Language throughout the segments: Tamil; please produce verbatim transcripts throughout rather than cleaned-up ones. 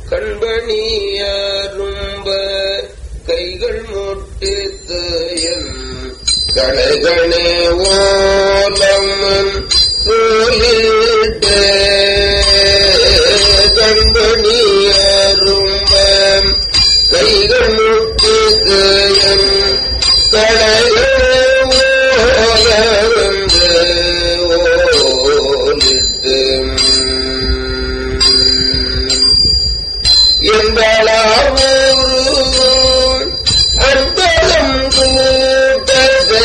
கண்பணியரும்ப கைகள் முட்டித்து என் களைகளே ஓலம்மன் போலிட்டு கண்பணியரும்ப கைகள் முட்டித்து என் களைகளே ஓலவென்று ஓலிட்டு என்பளாவூரு அன்பலம் கூட்டது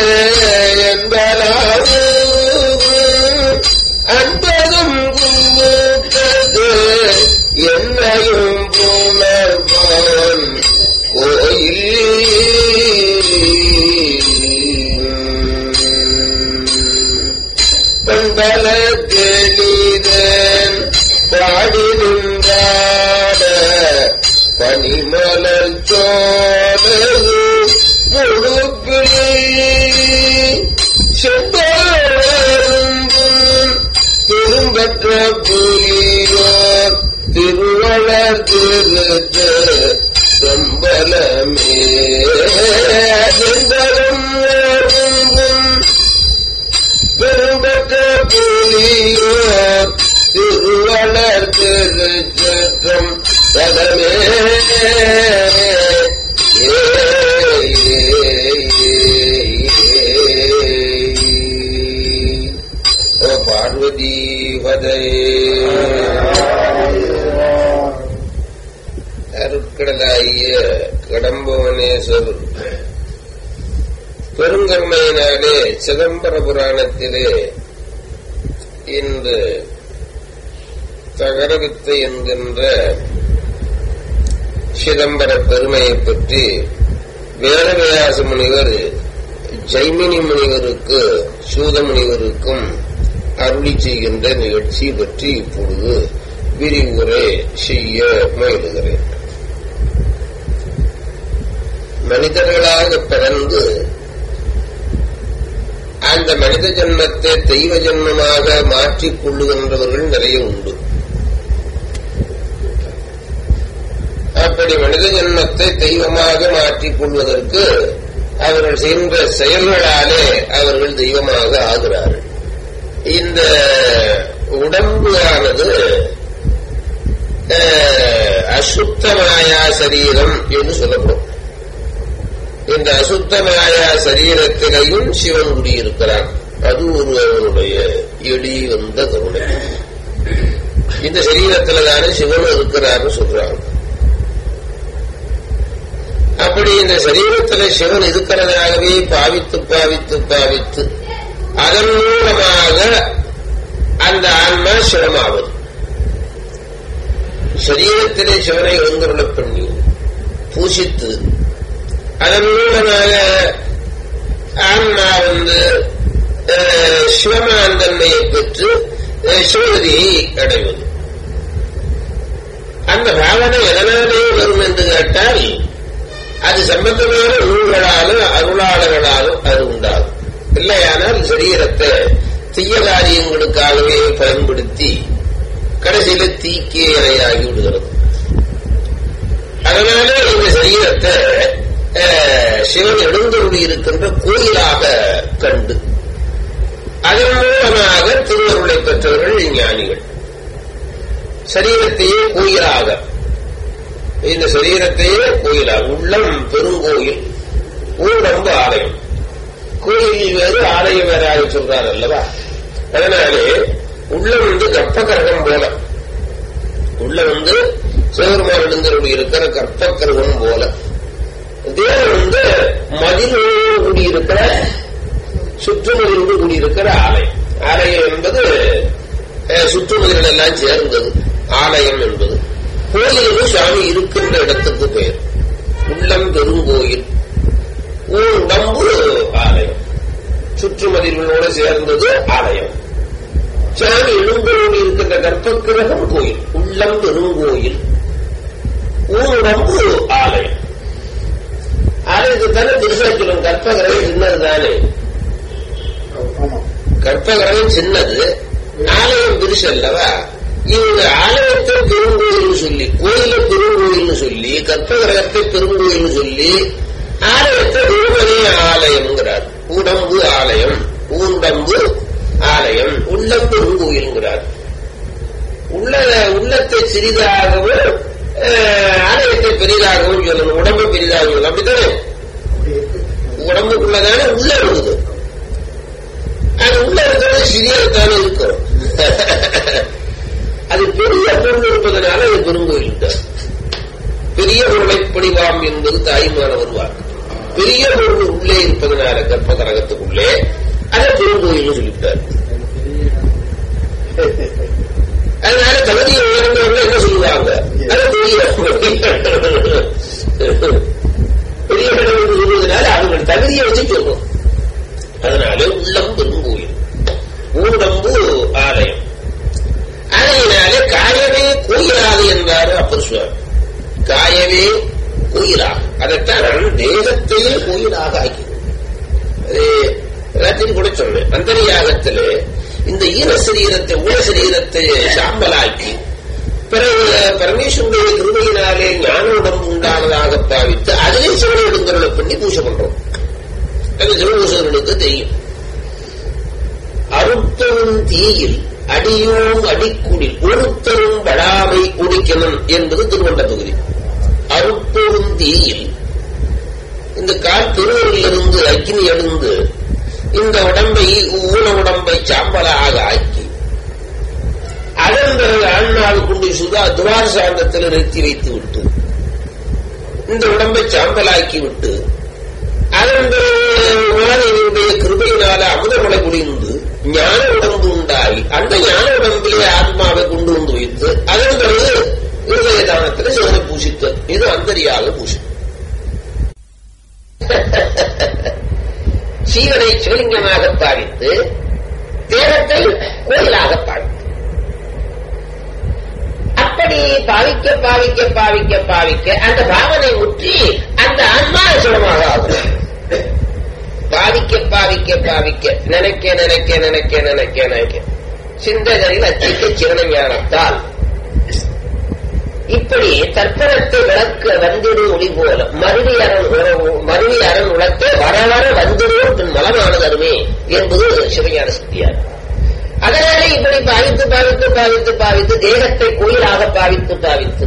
என்பளாவூரு அன்பலம் கூட்டது என்னையும் புணர்வான் கோயில் பண்பல தெளிதன் பாடி நின்றாட பனிமலர் சோழரு முழுப்பிலே செம்பரும் திரும்பற்ற புலியோர் திருவளர் திருத்த சம்பலமே செம்பரும் திரும்பற்ற புலியோர் திருவளர் திருச்சம் பதமே ஓ பார்வதி வதை அருட்கடலாகிய கடம்பவனேஸ்வரர் பெருங்கருணையினாலே சிதம்பர புராணத்திலே இன்று தகரவித்தை என்கின்ற சிதம்பர பெருமையை பற்றி வேதவியாச முனிவர் ஜைமினி முனிவருக்கு சூத முனிவருக்கும் அருளி செய்கின்ற நிகழ்ச்சி பற்றி இப்பொழுது விரிவுரை செய்ய முயலுகிறேன். மனிதர்களாக பிறந்து அந்த மனித ஜன்மத்தை தெய்வ ஜன்மமாக மாற்றிக் கொள்ளுகின்றவர்கள் நிறைய உண்டு. அப்படி மனித ஜன்மத்தை தெய்வமாக மாற்றிக் கொள்வதற்கு அவர்கள் செய்கின்ற செயல்களாலே அவர்கள் தெய்வமாக ஆகிறார்கள். இந்த உடம்பு ஆனது அசுத்தமாயா சரீரம் என்று சொல்லப்படும். இந்த அசுத்தமாயா சரீரத்திலையும் சிவன் குடியிருக்கிறான். அது ஒரு அவனுடைய எளி வந்த கருணை. இந்த சரீரத்தில் தானே சிவன் இருக்கிறான்னு சொல்றாங்க. அப்படி இந்த சரீரத்தில் சிவன் இருக்கிறதாகவே பாவித்து பாவித்து பாவித்து அதன் மூலமாக அந்த ஆன்மா சிவமாவது. சரீரத்திலே சிவனை எழுந்துள்ள பண்ணி பூசித்து அதன் மூலமாக ஆன்மா வந்து சிவமான தன்மையை பெற்று சிவகதியை அடைவது. அந்த பாவனை எதனாலே வரும் என்று கேட்டால் அது சம்பந்தமான நூல்களாலும் அருளாளர்களாலும் அது உண்டாகும். இல்லையானால் சரீரத்தை தீய காரியங்களுக்காகவே பயன்படுத்தி கடைசியில தீக்கே இரையாகி விடுகிறது. அதனால இந்த சரீரத்தை சிவன் எழுந்தருளி இருக்கின்ற கோயிலாக கண்டு அதன் மூலமாக திருவருளை பெற்றவர்கள் ஞானிகள். சரீரத்தையே கோயிலாக, இந்த சரீரத்தையே கோயிலாக, உள்ளம் பெருங்கோயில், ஊடம்பு ஆலயம். கோயில் வேறு ஆலயம் வேறாக சொல்றார் அல்லவா? அதனாலே உள்ளம் வந்து கற்பகரகம் போல, உள்ள வந்து சிவபெருமான் எழுந்தருளி இருக்கிற கற்பகரகம் போல, தேவன் வந்து மதிலோடு கூடியிருக்கிற சுற்றுமதிலோடு கூடியிருக்கிற ஆலயம். ஆலயம் என்பது சுற்றுமதில் எல்லாம் சேர்ந்தது ஆலயம் என்பது. கோயிலுக்கு சுவாமி இருக்கின்ற இடத்துக்கு பெயர். உள்ளம் பெருங்கோயில், உடம்பு ஆலயம், சுற்றுமதிலோடு சேர்ந்தது ஆலயம். சுவாமி எழுந்தோடு இருக்கின்ற கற்பகிரகம் கோயில், உள்ளம் பெருங்கோயில், உடம்பு ஆலயம். ஆலயத்துக்கு தானே பெருசா சொல்லும். கற்பகிரகம் சின்னதுதானே, கற்பகிரகம் சின்னது, ஆலயம் பெருசு அல்லவா? இவங்க ஆலயத்தை பெருங்கோயில் சொல்லி கோயில பெரு கற்பகிரகத்தை பெருங்கோயில் சொல்லி ஆலயத்தை உருவனே ஆலயம்ங்கிறார். உடம்பு ஆலயம், ஊண்டம்பு ஆலயம், உள்ளம் பெருங்கோயில்ங்கிறார். உள்ள உள்ளத்தை சிறிதாகவும் ஆலயத்தை பெரிதாகவும் சொல்லணும். உடம்பு பெரிதாகவும் அப்படித்தானே? உடம்புக்குள்ளதானே உள்ள இருக்குது. அது உள்ள இருக்கிறது சிறியதானே இருக்கும். அது பெரிய பொருள் இருப்பதனால அது பெருங்கோயில் தான். பெரிய பொருளை படிவாம் என்பது தாய்மான வருவார். பெரிய பொருள் உள்ளே இருப்பதனால கற்பகரகத்துக்குள்ளே அதை பெருங்கோயில் சொல்லிவிட்டார். அதனால தகுதியை உயர்ந்தவர்கள் என்ன சொல்லுவாங்க? அது பெரிய பெரிய இடம் என்று சொல்வதனால அவர்கள் தகுதியை வச்சு சொல்றோம். அதனால உள்ளம் பெருங்கோயில், ஊடம்பு ஆலயம். அதனால காயவே கோயிலாக என்றாரு அப்பர் சுவாமி. காயவே கோயிலாக, அதைத்தான் தேகத்தையே கோயிலாக ஆக்கி. அது எல்லாத்தையும் கூட சொன்னேன். அந்தரியாகத்திலே இந்த ஈன சரீரத்தை உள்ள சரீரத்தை சாம்பலாக்கி பிறகு பரமேஸ்வருடைய கிருபையினாலே ஞான உடம்பு உண்டானதாக பாவித்து அதிலே சிவனை எடுங்கரலை பண்ணி பூஜை பண்றோம். அது சிவபூசகர்களுக்கு தெரியும். அருத்தரும் தீயில் அடியோம் அடிக்குடில் ஒருத்தரும் படாமை ஒடிக்கணும் என்பது திருவண்ட தொகுதி. அருத்தரும் தீயில் இந்த கால் திருவரிலிருந்து அக்னி எழுந்து இந்த உடம்பை ஊன உடம்பை சாம்பலாக ஆக்கி அதன் பிறகு ஆன்மாவை கொண்டு சுதா துவார சாந்தத்தில் நிறுத்தி வைத்து விட்டு இந்த உடம்பை சாம்பலாக்கி விட்டு அதன் பிறகு கிருபையினால அமுதமலை குடிந்து ஞான உடம்பு உண்டாகி அந்த ஞான உடம்பிலே ஆத்மாவை கொண்டு வந்து வைத்து அதன் பிறகு இருதய தானத்தில் சிவனை பூசித்து இது அந்தரியாக பூசி. சீவனை சிவலிங்கமாக பாவித்து தேகத்தை கோயிலாக பாவித்து அப்படி பாவிக்க பாவிக்க பாவிக்க பாவிக்க அந்த பாவனை முற்றி அந்த ஆன்மா சிவமாக ஆகும். பாவிக்க பாவிக்க பாவிக்க நினைக்க நினைக்க நினைக்க நினைக்க நினைக்க சிந்தகரில் அச்சிக்க சிவன ஞானத்தால் இப்படி தற்பனத்தை விளக்க வந்திரு ஒளி போல மருவி அரண் மருவி அரண் உலக்க வர வர வந்திரும் பின் மலமானதருமே என்பது சிவஞான சக்தியார். அதனாலே இப்படி பாவித்து பாவித்து பாவித்து பாவித்து தேகத்தை கோயிலாக பாவித்து பாவித்து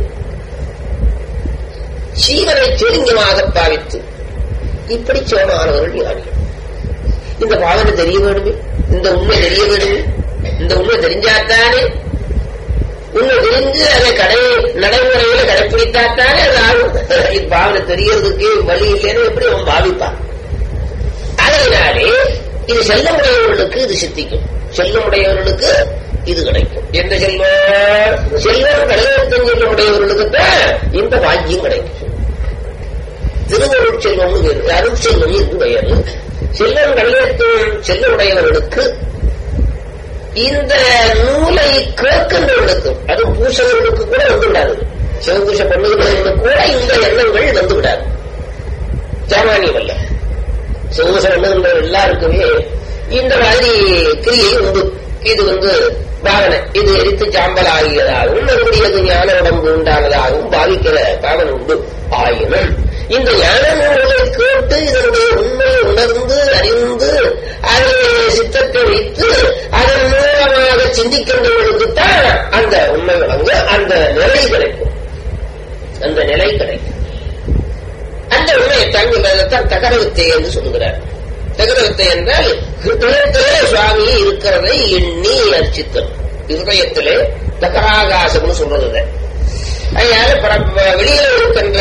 சீவனை சிவலிங்கமாக பாவித்து இப்படி சிவமானவர்கள் ஞானிகள். இந்த பாவனை தெரிய வேண்டுமே, இந்த உண்மை தெரிய வேண்டுமே. இந்த உண்மை தெரிஞ்சாத்தானே, உண்மை தெரிஞ்சு அதை கடை நடைமுறையில கடைப்பிடித்தாத்தானே அது ஆகும். இது பாவனை தெரியறதுக்கு வழி இல்லைன்னு எப்படி அவன் பாவிப்பான். அதனாலே இது செல்லமுடையவர்களுக்கு இது சித்திக்கும், செல்லமுடையவர்களுக்கு இது கிடைக்கும். எந்த செல்வம்? செல்வம் கடகத்தின் செல்லமுடையவர்களுக்கு தான் இந்த பாக்கியம் கிடைக்கும். திருவருள் செல்வம் வேறு, அருள் செல்வம் என்று பெயர். செல்வம் கடகத்தின் செல்லமுடையவர்களுக்கு இந்த நூலை கேட்கின்றவர்களுக்கும் அதுவும் பூசகர்களுக்கு கூட வந்து விடாது. சிவபூஷை பண்ணுகிறவர்களுக்கு கூட இந்த எண்ணங்கள் வந்து விடாது. சாமானியம் அல்ல. சிவபூஷை பண்ணுகின்ற எல்லாருக்குமே இந்த மாதிரி கிரியை உண்டு. இது வந்து பாவனை, இது எரித்து சாம்பல் ஆகியதாகவும் மறுபடியது ஞான உடம்பு உண்டானதாகவும் பாவிக்கிற பாவனை உண்டு. ஆயினும் இந்த ஞான நூல்களை கேட்டு இதனுடைய உண்மை உணர்ந்து அறிந்து அதில் சித்தத்தை வைத்து அதன் மூலமாக சிந்திக்கின்றவர்களுக்குத்தான் அந்த உண்மை வழங்க அந்த நிலை கிடைக்கும். அந்த நிலை கிடைக்கும். அந்த உண்மையை தங்குவதற்கான் தகரவித்தை என்று சொல்லுகிறார். தகரவித்தை என்றால் ஹிருதயத்திலே சுவாமி இருக்கிறதை எண்ணி அர்ச்சித்தல். ஹிருதயத்திலே தகராகாசம்னு சொல்றது. அதனால வெளியில இருக்கின்ற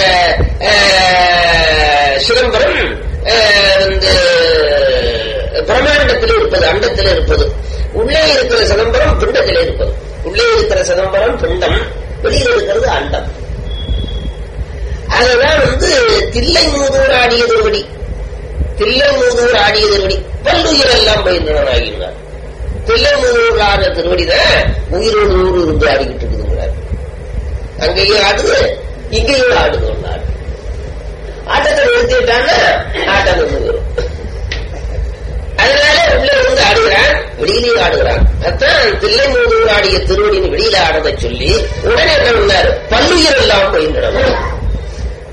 சிதம்பரம் வந்து பிரமாண்டத்தில் இருப்பது, அண்டத்தில் இருப்பது. உள்ளே இருக்கிற சிதம்பரம் பிண்டத்தில் இருப்பது. உள்ளே இருக்கிற சிதம்பரம் பிண்டம், வெளியில் இருக்கிறது அண்டம். அதுதான் வந்து தில்லை மூதூர் ஆடிய திருவடி. தில்லை மூதூர் ஆடிய திருவடி பல்லுயிர் எல்லாம் பயின்றவன் ஆகின்றார். தில்லை மூதூர் ஆடிய திருவடிதான் உயிரோடு ஊர் இருந்து ஆடிக்கிட்டு இருக்குதுங்கிறார். அங்கேயும் ஆடுது, இங்கேயும் ஆடுது. ஆட்டத்தை நிறுத்திட்டான்னா ஆட்டம் வந்து வரும். அதனால உள்ள இருந்து ஆடுகிறான், வெளியிலேயே ஆடுகிறான். அதான் தில்லை மூதூர் ஆடிய திருவடின்னு வெளியில ஆடதை சொல்லி உடனே என்ன பண்ணாரு? பல்லுயிர் எல்லாம் பயின்றன.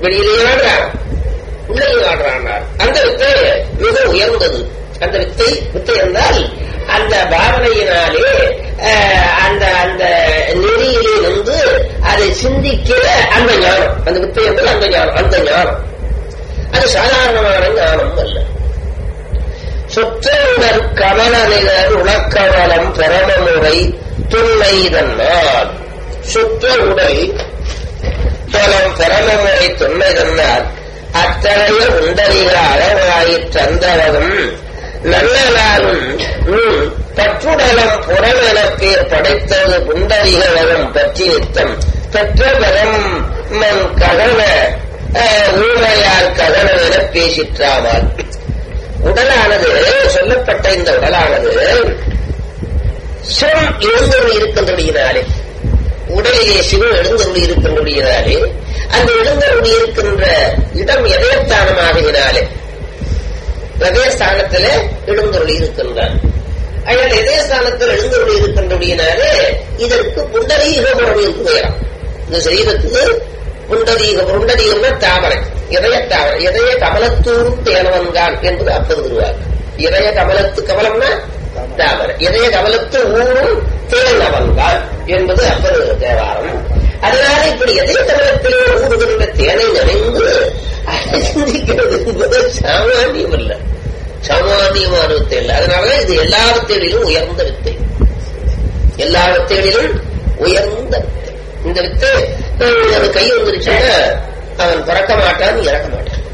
வெளியிலேயே ஆடுறான், உள்ளேயும் ஆடுறான். அந்த வித்தை மிக உயர்ந்தது. அந்த வித்தை வித்தை என்றால் அந்த பாவனையினாலே அந்த அந்த நெறியிலே வந்து அதை சிந்திக்கிற அந்த ஞானம், அந்த வித்தை என்பது அந்த ஞானம். அந்த ஞானம் அது சாதாரணமான ஞானம் அல்ல. சுற்றங்கள் கமலநிகர் உலக்கவலம் பரமமுறை துண்மைதன்னால் சுற்ற உடை பலம் பரமமுறை துண்மைதன்னால் அத்தகைய உண்டறிக அழகாயிற்றந்தவதும் நல்லலாலும் நூல் பற்றுடலம் புறமென பேர் படைத்தது புண்டரிகளும் பற்றி நித்தம் பெற்ற பரம் மண் ககன ஊமையால் ககனம் என பேசிற்றாமல் உடலானது சொல்லப்பட்ட இந்த உடலானது சிவம் எழுந்தருள் இருக்கின்றபடியினாலே, உடலிலே சிவம் எழுந்தருள் இருக்கின்றபடியினாலே, அந்த எழுந்தருள் இருக்கின்ற இடம் இதயஸ்தானமாகினாலே இதயஸ்தானத்தில் எழுந்தருள் இருக்கின்றார். அதனால் இதயஸ்தானத்தில் எழுந்தருள் இருக்கின்றபடியினாலே இதற்கு புண்டரீகபுரம் என்று பெயராம். இந்த சரீரத்துக்கு புண்டரீக புண்டரீகம்னா தாமரை, இதய தாமரை, இதய கமலத்தூரும் தேனவன்கான் என்பது அப்பது வருவார். இதய கமலத்து கமலம்னா தாமரை, இதய கமலத்து ஊரும் தேனவன்கான் என்பது அப்பது தேவாரம். அதனால இப்படி இதய கமலத்திலே ஊறுகின்ற தேனை நிறைந்து சிந்திக்கிறது என்பது சாமானியம் அல்ல, சாமானியமான வித்தை இல்லை. அதனால இது எல்லா வித்தைகளிலும் உயர்ந்த வித்தை, எல்லா வித்தைகளிலும் உயர்ந்த வித்தை. இந்த வித்தை அது கை வந்துருச்சுன்னா அவன் பறக்க மாட்டான், இறக்க மாட்டான்,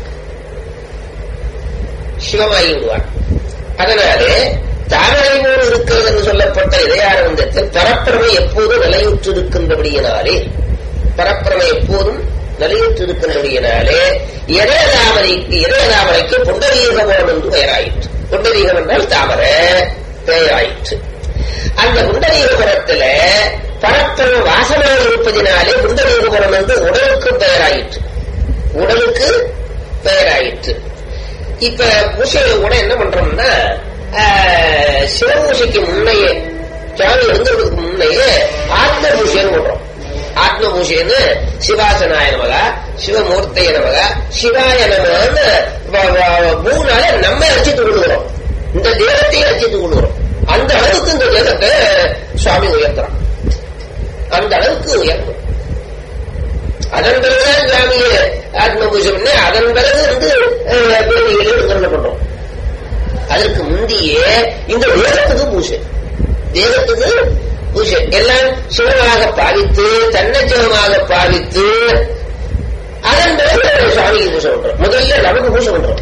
சிவமாகி விடுவான். அதனாலே தாமரைமூர் இருக்கிறது என்று சொல்லப்பட்ட இதயானந்தத்தில் பரப்பிரமை எப்போதும் நிலையுற்று இருக்கின்றபடியினாலே, பரப்பிரமை எப்போதும் நிலையுற்று இருக்கின்றபடியினாலே இதய தாமரைக்கு இதய தாமரைக்கு புண்டரீகபுரம் என்று பெயராயிற்று. புண்டரீகம் என்றால் தாமரை பெயராயிற்று. அந்த புண்டரீகபுரத்துல பரப்பிரம வாசமாக இருப்பதினாலே புண்டரீகபுரம் என்று உடலுக்கு பெயராயிற்று, உடலுக்கு பெயராயிற்று. இப்ப பூசையில கூட என்ன பண்றோம்னா, சிவபூசைக்கு முன்னையே, சாமி எழுந்துறதுக்கு முன்னையே ஆத்ம பூசைன்னு பண்றோம். ஆத்ம பூசைன்னு சிவாசனாய நமகா, சிவமூர்த்தைய நமகா, சிவாய நமன்னு மூணு நாள நம்ம ரசித்து கொள்ளுகிறோம், இந்த தேகத்தையே ரசித்துக் கொள்ளுகிறோம். அந்த அளவுக்கு இந்த தேகத்தை சுவாமி உயர்த்துறான், அந்த அளவுக்கு உயர்த்தும். அதன் பிறகுதான் சுவாமியை ஆத்ம பூஜை பண்ணி அதன் பிறகு வந்து பேரிகளை பண்றோம். அதற்கு முந்தையே இந்த தேகத்துக்கு பூஜை, தேகத்துக்கு பூஜை எல்லாம் சிவமாக பாவித்து, தன்னை சிவமாக பாவித்து அதன் பிறகு சுவாமிக்கு பூஜை பண்றோம். முதல்ல நமக்கு பூஜை பண்றோம்.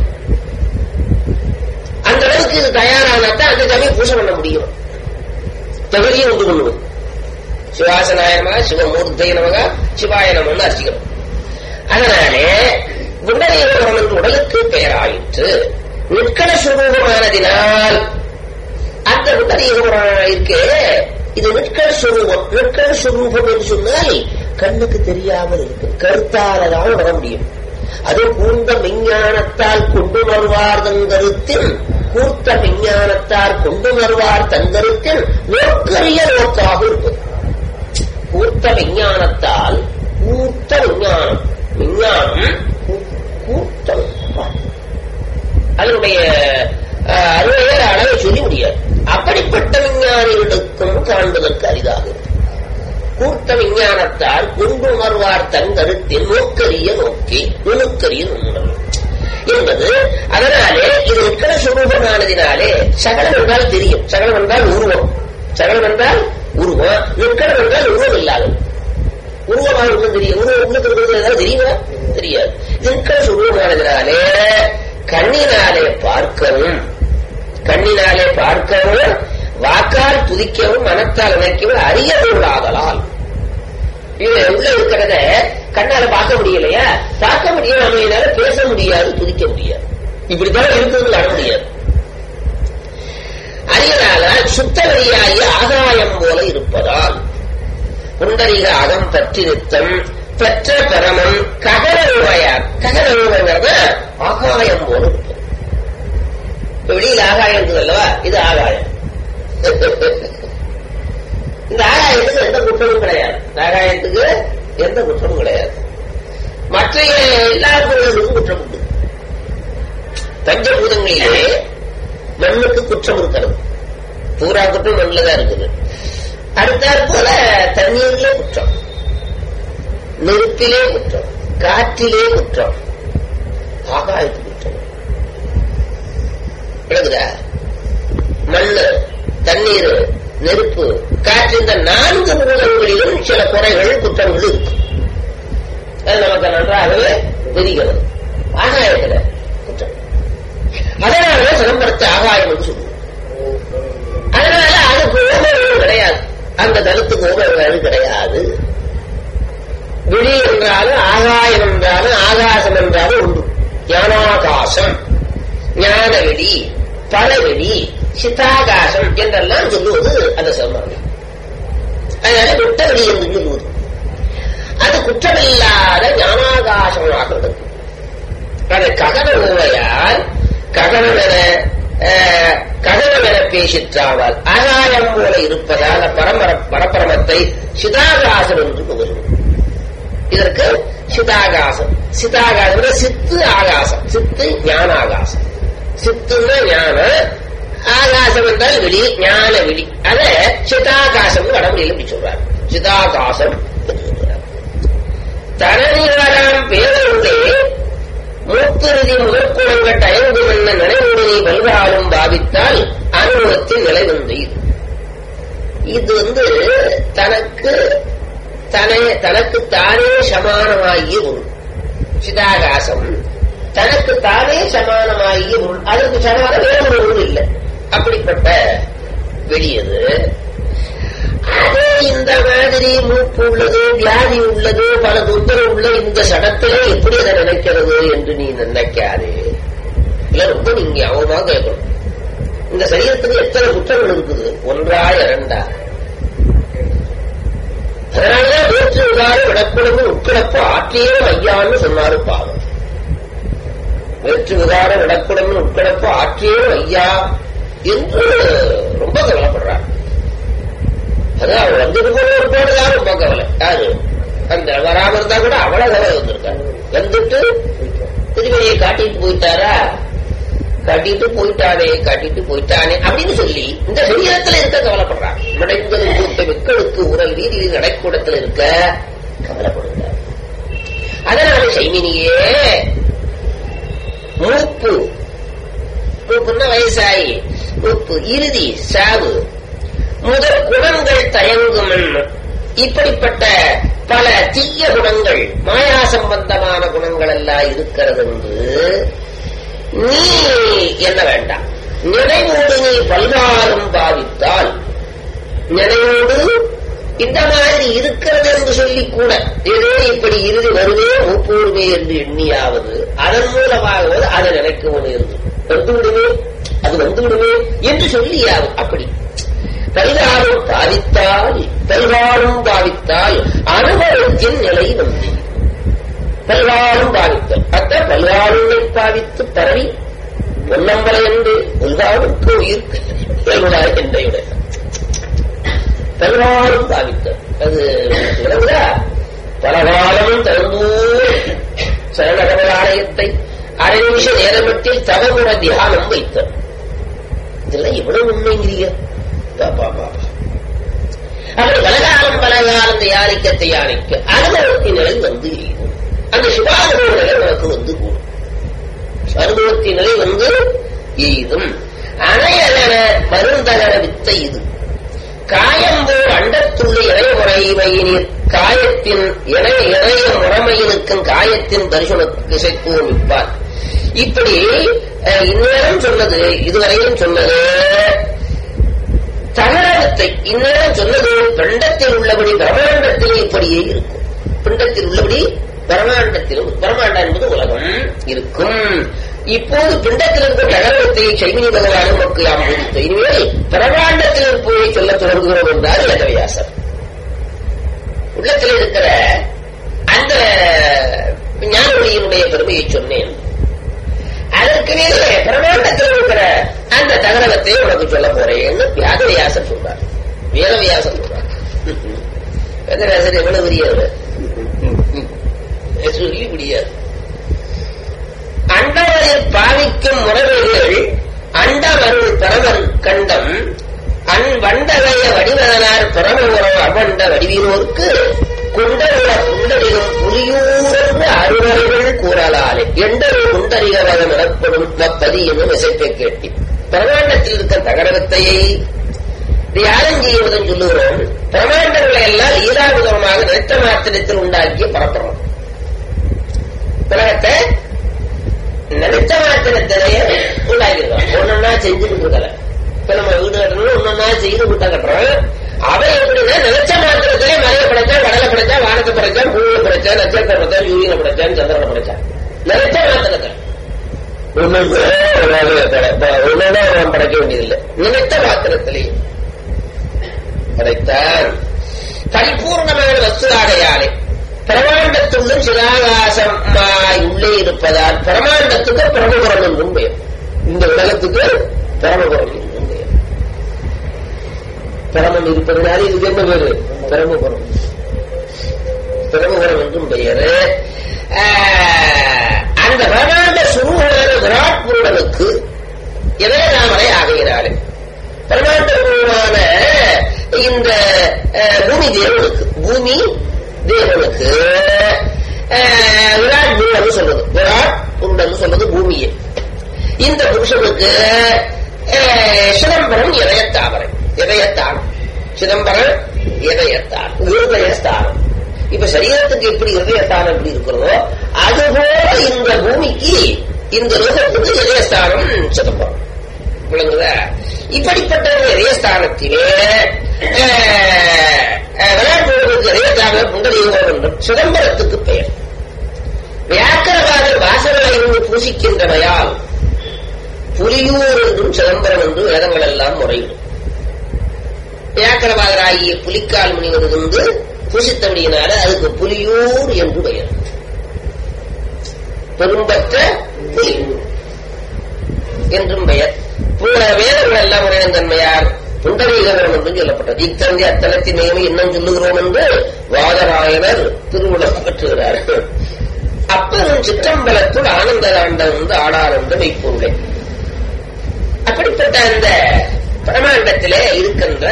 அந்த அளவுக்கு இது தயாரானாத்தான் அந்த சாமியை பூஜை பண்ண முடியும். தகுதியை உண்டு கொள்ளுவோம். சிவாசனாய நமக, சிவமூர்த்தைய நமக, சிவாய நமன்னு அர்ச்சிக்கணும். அதனாலே புண்டரீகபுரம் உடலுக்கு பெயராயிற்று. நிற்கட சுரூபமானதினால் அந்த புண்டரீகபுரம் இருக்கே, இது நிற்கட சுரூபம். நிற்கட சுரூபம் என்று சொன்னால் கண்ணுக்கு தெரியாமல் இருக்கு, கருத்தாலதான் வர முடியும். அது கூர்ந்த விஞ்ஞானத்தால் கொண்டுணர்வார் தங்கருத்தில், கூர்த்த விஞ்ஞானத்தால் கொண்டுணர்வார் தங்கருத்தில் நோக்கரிய நோக்காக இருப்பது. கூர்த்த விஞ்ஞானத்தால், கூர்த்த விஞ்ஞானம், விஞ்ஞானம் கூர்த்த, அதனுடைய அறுவைய அளவை சொல்லி முடியாது. அப்படிப்பட்ட விஞ்ஞானிகளுக்கும் காண்பதற்கு அரிதாக இருக்கும். கூர்த்த விஞ்ஞானத்தால் கொண்டுணர்வார் தங்கருத்தில் நோக்கரிய நோக்கி நுணுக்கரிய நுண்ணுணர்வு என்பது. அதனாலே இது நிற்கட சுரூபமானதினாலே சகலம் என்றால் தெரியும், சகலம் என்றால் உருவம், சகலம் என்றால் உருவம், நிற்கடம் என்றால் உருவம் இல்லாதது. உருவமாக இருக்கும் தெரியும், உருவம் உங்களுக்கு இருக்கிறது தெரியுமா? தெரியாது. நிற்கட சுரூபமானதினாலே கண்ணினாலே பார்க்கவும், கண்ணினாலே பார்க்கவும், வாக்கால் துதிக்கவும், மனத்தால் நினைக்கவும் அரிய பொருளாகலால். இது உள்ள இருக்கிறத கண்ணால பார்க்க முடியலையா? பார்க்க முடியும், நம்ம பேச முடியாது, துதிக்க முடியாது, இப்படித்தான் இருக்கிறது அட முடியாது. அறியனால சுத்த வழியாகி ஆகாயம் போல இருப்பதால் புண்டரீக அகம் பற்றி நித்தம் பெற்ற பரமம் ககரூபாயார். ககரூபங்கிறத ஆகாயம் போல இருப்பது. வெளியில் ஆகாயம் இருக்குது அல்லவா, இது ஆகாயம். இந்த ஆகாயத்துக்கு எந்த குற்றமும் கிடையாது, ஆகாயத்துக்கு எந்த குற்றமும் கிடையாது. மற்ற மற்ற எல்லா பொருளுக்கும் குற்றம் உண்டு. பஞ்சபூதங்களிலே மண்ணுக்கு குற்றம் இருக்கிறது. பூரா குற்றம் மண்ணில் தான் இருக்குது. அடுத்தாற் போல தண்ணீரிலே குற்றம், நெருப்பிலே குற்றம், காற்றிலே குற்றம், ஆகாயத்து குற்றம். விளக்குதா? மண்ணு, தண்ணீர், நெருப்பு, காற்று, இந்த நான்கு பூதங்களிலும் சில குறைகள் குற்றங்கள் இருக்கு. அது நமக்கு நன்றாகவே தெரிகிறது. ஆகாயத்துல குற்றம். அதனால சிதம்பரத்தை ஆகாயம் என்று சொல்லுவோம். அதனால அதுக்கு ஓமைகள் கிடையாது. அந்த தளத்துக்கு ஓமைகள் கிடையாது. விழி என்றாலும் ஆகாயம் என்றாலும் ஆகாசம் என்றாலும் உண்டு. ஞானாகாசம், ஞான வெளி, பலவெளி, சித்தாகாசம் என்றெல்லாம் சொல்லுவது அந்த சிதம்பரம். அதனால குற்றவெளி என்று சொல்லுவது அது குற்றமில்லாத ஞானாகாசமாக இருக்கும். அதை ககன ஓமையால் ககனமென ககனமென பேசிற்றாவால் ஆகாயம் போல இருப்பதால் பரம்பர பரபரமத்தை சிதாகாசம் என்று புகழும். இதற்கு சிதாகாசம், சிதாகாசம் சித்து ஆகாசம், சித்து ஞானாகாசம். சித்துன்னா ஞான, ஆகாசம் என்றால் விழி, ஞான விழி. அத சிதாகாசம் வடமொழியில் இப்படி சொல்றார். சிதாகாசம் தனநிகராம் பேரருளே மூத்துறுதி முதற்குணங்கள் தயங்கும் என்ன நினைவுடனே வல்வாலும் பாவித்தால் அனுபவத்தின் நிலை வந்து இது வந்து தனக்கு தனே தனக்கு தானே சமானமாகிய பொருள். சிதாகாசம் தனக்கு தானே சமானமாகிய பொருள். அதற்கு சமான வேறு பொருள் இல்லை. அப்படிப்பட்ட வெளியது. அதே இந்த மாதிரி மூப்பு உள்ளது, வியாதி உள்ளது, பல தொந்தரவு உள்ள இந்த சடத்திலே எப்படி அதை நினைக்கிறது என்று நீ நினைக்காதே. இல்ல ரொம்ப நீங்க அவமா கேட்கணும். இந்த சரீரத்துக்கு எத்தனை குற்றங்கள் இருக்குது? ஒன்றா இரண்டா? அதனாலதான் வேற்று விகார விடக்குழம்பு உட்கிடப்பு ஆற்றியே ஐயான்னு சொன்னாரு பாவம். வேற்று விகார விடக்குழம்பு உட்கிடப்பு ஆற்றியே ஐயா என்று ரொம்ப கவலைப்படுறார். அதான் வந்தது போல ஒரு போடுதான் ரொம்ப கவலை. யாரு அந்த வராம இருந்தா கூட அவ்வளவு கவலை வந்திருக்காரு. வந்துட்டு திருமணியை காட்டிட்டு போயிட்டாரா, காட்டிட்டு போயிட்டானே காட்டிட்டு போயிட்டானே அப்படின்னு சொல்லி இந்த சரீரத்தில் இருக்க கவலைப்படுறாங்க. நடைந்தலும் கூட்ட மக்களுக்கு உடல் வீதியில் நடைக்கூடத்தில் இருக்க கவலைப்படுகிறார். அதனால செய்மினியே மூப்பு, மூப்புன்னா வயசாகி மூப்பு, இறுதி சாவு, முதல் குணங்கள் தயங்கும். இப்படிப்பட்ட பல தீய குணங்கள், மாயா சம்பந்தமான குணங்கள் எல்லாம் இருக்கிறது என்று நீ என்ன வேண்டாம். நினைவோடு நீ பல்காலம் பாவித்தால், நினைவோடு இந்த மாதிரி இருக்கிறது என்று சொல்லி கூட ஏதோ இப்படி இறுதி வருவே ஒப்பூர்வே என்று எண்ணியாவது அதன் மூலமாகவது அதை நினைக்கவும் இருந்து வந்துவிடுவே, அது வந்துவிடுவே என்று சொல்லியாவது. அப்படி பல்காலும் பாவித்தால், பல்காலும் பாவித்தால் அனுபவத்தின் நிலை வந்து பல்காலும் பாவித்தல். அத்த பல்காலுமை பாவித்து பரவி பொன்னம்பலை என்று உள்காலுக்கு உயிர்க்கு என்றையுடைய பல்காலும் பாவித்தல். அது விளங்குதா? பலகாலமும் தருந்தூர் சரணகமலாலயத்தை அரை நிமிஷ நேரமட்டில் தவமுற தியானம் வைத்தல். இதெல்லாம் எவ்வளவு உண்மைங்கிறிய பாப்பா பாப்பா. அப்படி பலகாலம் பலகாலம் தயாரிக்க தயாரிக்க அனுபவத்தின் நிலை வந்து எய்தும். அந்த சிவானுபவ நிலை நமக்கு வந்து கூடும். அனுபவத்தின் நிலை வந்து எய்தும். அணையலன மருந்தகர வித்தை இது. காயம்போர் அண்டத்துள்ள இறைமுறைமையினீர் காயத்தின் இணைய இணைய முறைமையினுக்கும் காயத்தின் தரிசனத்துக்கு இசைப்போம் இப்பார். இப்படி இந்நேரம் சொன்னது, இதுவரையும் சொன்னது தகரத்தை, இந்நேரம் சொன்னது பிண்டத்தில் உள்ளபடி பிரம்மாண்டத்திலே இப்படியே இருக்கும். பிண்டத்தில் உள்ளபடி பிரம்மாண்டத்திலும், பிரம்மாண்டம் என்பது உலகம் இருக்கும். இப்போது பிண்டத்தில் இருக்கிற தகரத்தை சைமினி பகவான் நமக்கு நாம் முடித்த இனிமேல் பிரம்மாண்டத்தில் இருப்பதை சொல்ல தொடங்குகிறோம் என்றார் வேதவியாசர். உள்ளத்தில் இருக்கிற அந்த ஞான ஒளியினுடைய பெருமையை சொன்னேன். அதற்கு மேலே பிரம்மாண்டத்தில் இருக்கிற அந்த தகரத்தை உனக்கு சொல்ல போறேன்னு வேதவியாசர் சொல்றார். வேதவியாசர் சொல்றார். வேதவியாசர் எவ்வளவு பெரியவர் சொல்லி முடியாது. வடிவினோருக்கு குண்டல குண்டரிகம் புலியூர்ந்து அறுவரைகள் கூறலாலே எண்டரு குண்டரிகவதம் எனப்படும் மப்பதி என்னும் இசைப்பை கேட்டி பிரமாண்டத்தில் இருக்க தகரகத்தையை தியானம் செய்வதும் சொல்லுகிறோம். பிரமாண்டங்களை எல்லாம் லீலாவிதமாக நிறுத்த மாத்திரத்தில் உண்டாக்கிய பரப்பரம் உலகத்தை நினைத்த மாத்திரத்திலேயே உண்டாக்கிடுறோம். ஒன்னொன்னா செஞ்சுட்டு இருக்கல. இப்ப நம்ம வீடு கட்டணும் ஒன்னொன்னா செய்து விட்டா கட்டுறோம். அவன் எப்படின்னா நினைச்ச மாத்திரத்திலே மலையை படைச்சான், கடலை படைச்சான், வானத்தை படைச்சான், பூமியை படைச்சான், நட்சத்திரம் படைச்சான், யூரியனை படைச்சான், சந்திரனை படைச்சான். நினைச்ச மாத்திரத்தில் ஒன்னொன்னா அவன் படைக்க வேண்டியதில்லை. நினைத்த மாத்திரத்திலேயே படைத்தான். பரிபூர்ணமான வஸ்துவாகையாலே பிரமாண்டத்துள்ளும் சிதாகாசமாய் உள்ளே இருப்பதால் பிரமாண்டத்துக்கு பிரமபுரம் என்றும் பெயர். இந்த உலகத்துக்கு பிரமபுரம் என்றும் பெயர். பிரமம் இருப்பதனால இதுக்கு என்ன பேரு? பிரமபுரம். பிரமபுரம் என்றும் பெயர். அந்த பிரமாண்ட சுரூபமான விராட் புருடனுக்கு இதயநாமலை ஆகிறாரு. பிரமாண்டமான இந்த பூமி தேவனுக்கு பூமி தேவனுக்கு விராட் புருடன் சொல்றது விராட் புருடன் சொல்றது பூமியே. இந்த புருஷனுக்கு சிதம்பரம் இதயத்தாமரை இதயத்தானம். சிதம்பரம் இதயத்தானம் இருதயஸ்தானம். இப்ப சரீரத்துக்கு எப்படி இருதயஸ்தானம் எப்படி இருக்கிறதோ அதுபோல இந்த பூமிக்கு இந்த லோகத்துக்கு இதயஸ்தானம் சிதம்பரம் விளங்குதா? இப்படிப்பட்ட இதயஸ்தானத்திலே விளையாட்டு இதயஸ்தானம் புண்டரீகம் என்றும் சிதம்பரத்துக்கு பெயர். வியாக்கரவாதர் வாசனை இருந்து பூசிக்கின்றவையால் புலியூர் என்றும் சிதம்பரம் என்றும் வேதங்கள் எல்லாம் முறையிடும். வியாக்கரவாதராகிய புலிக்கால் முனிவரிலிருந்து பூசித்தபடியினால அதுக்கு புலியூர் என்று பெயர். பெரும்பற்ற புலியூர் என்றும் பெயர். வேதங்கள் எல்லாம் உரையந்தன்மையார் புண்டரீகவரம் என்றும் சொல்லப்பட்டது. இத்தந்தி அத்தலத்தின் நியமி இன்னும் சொல்லுகிறோம் என்று வாதராயனர் திருவுளம் பெற்றுகிறார்கள். அப்பெரும் சிற்றம்பலத்துள் ஆனந்த தாண்டம் வந்து ஆடார் என்று வைப்புள்ளே. அப்படிப்பட்ட அந்த பிரமாண்டத்திலே இருக்கின்ற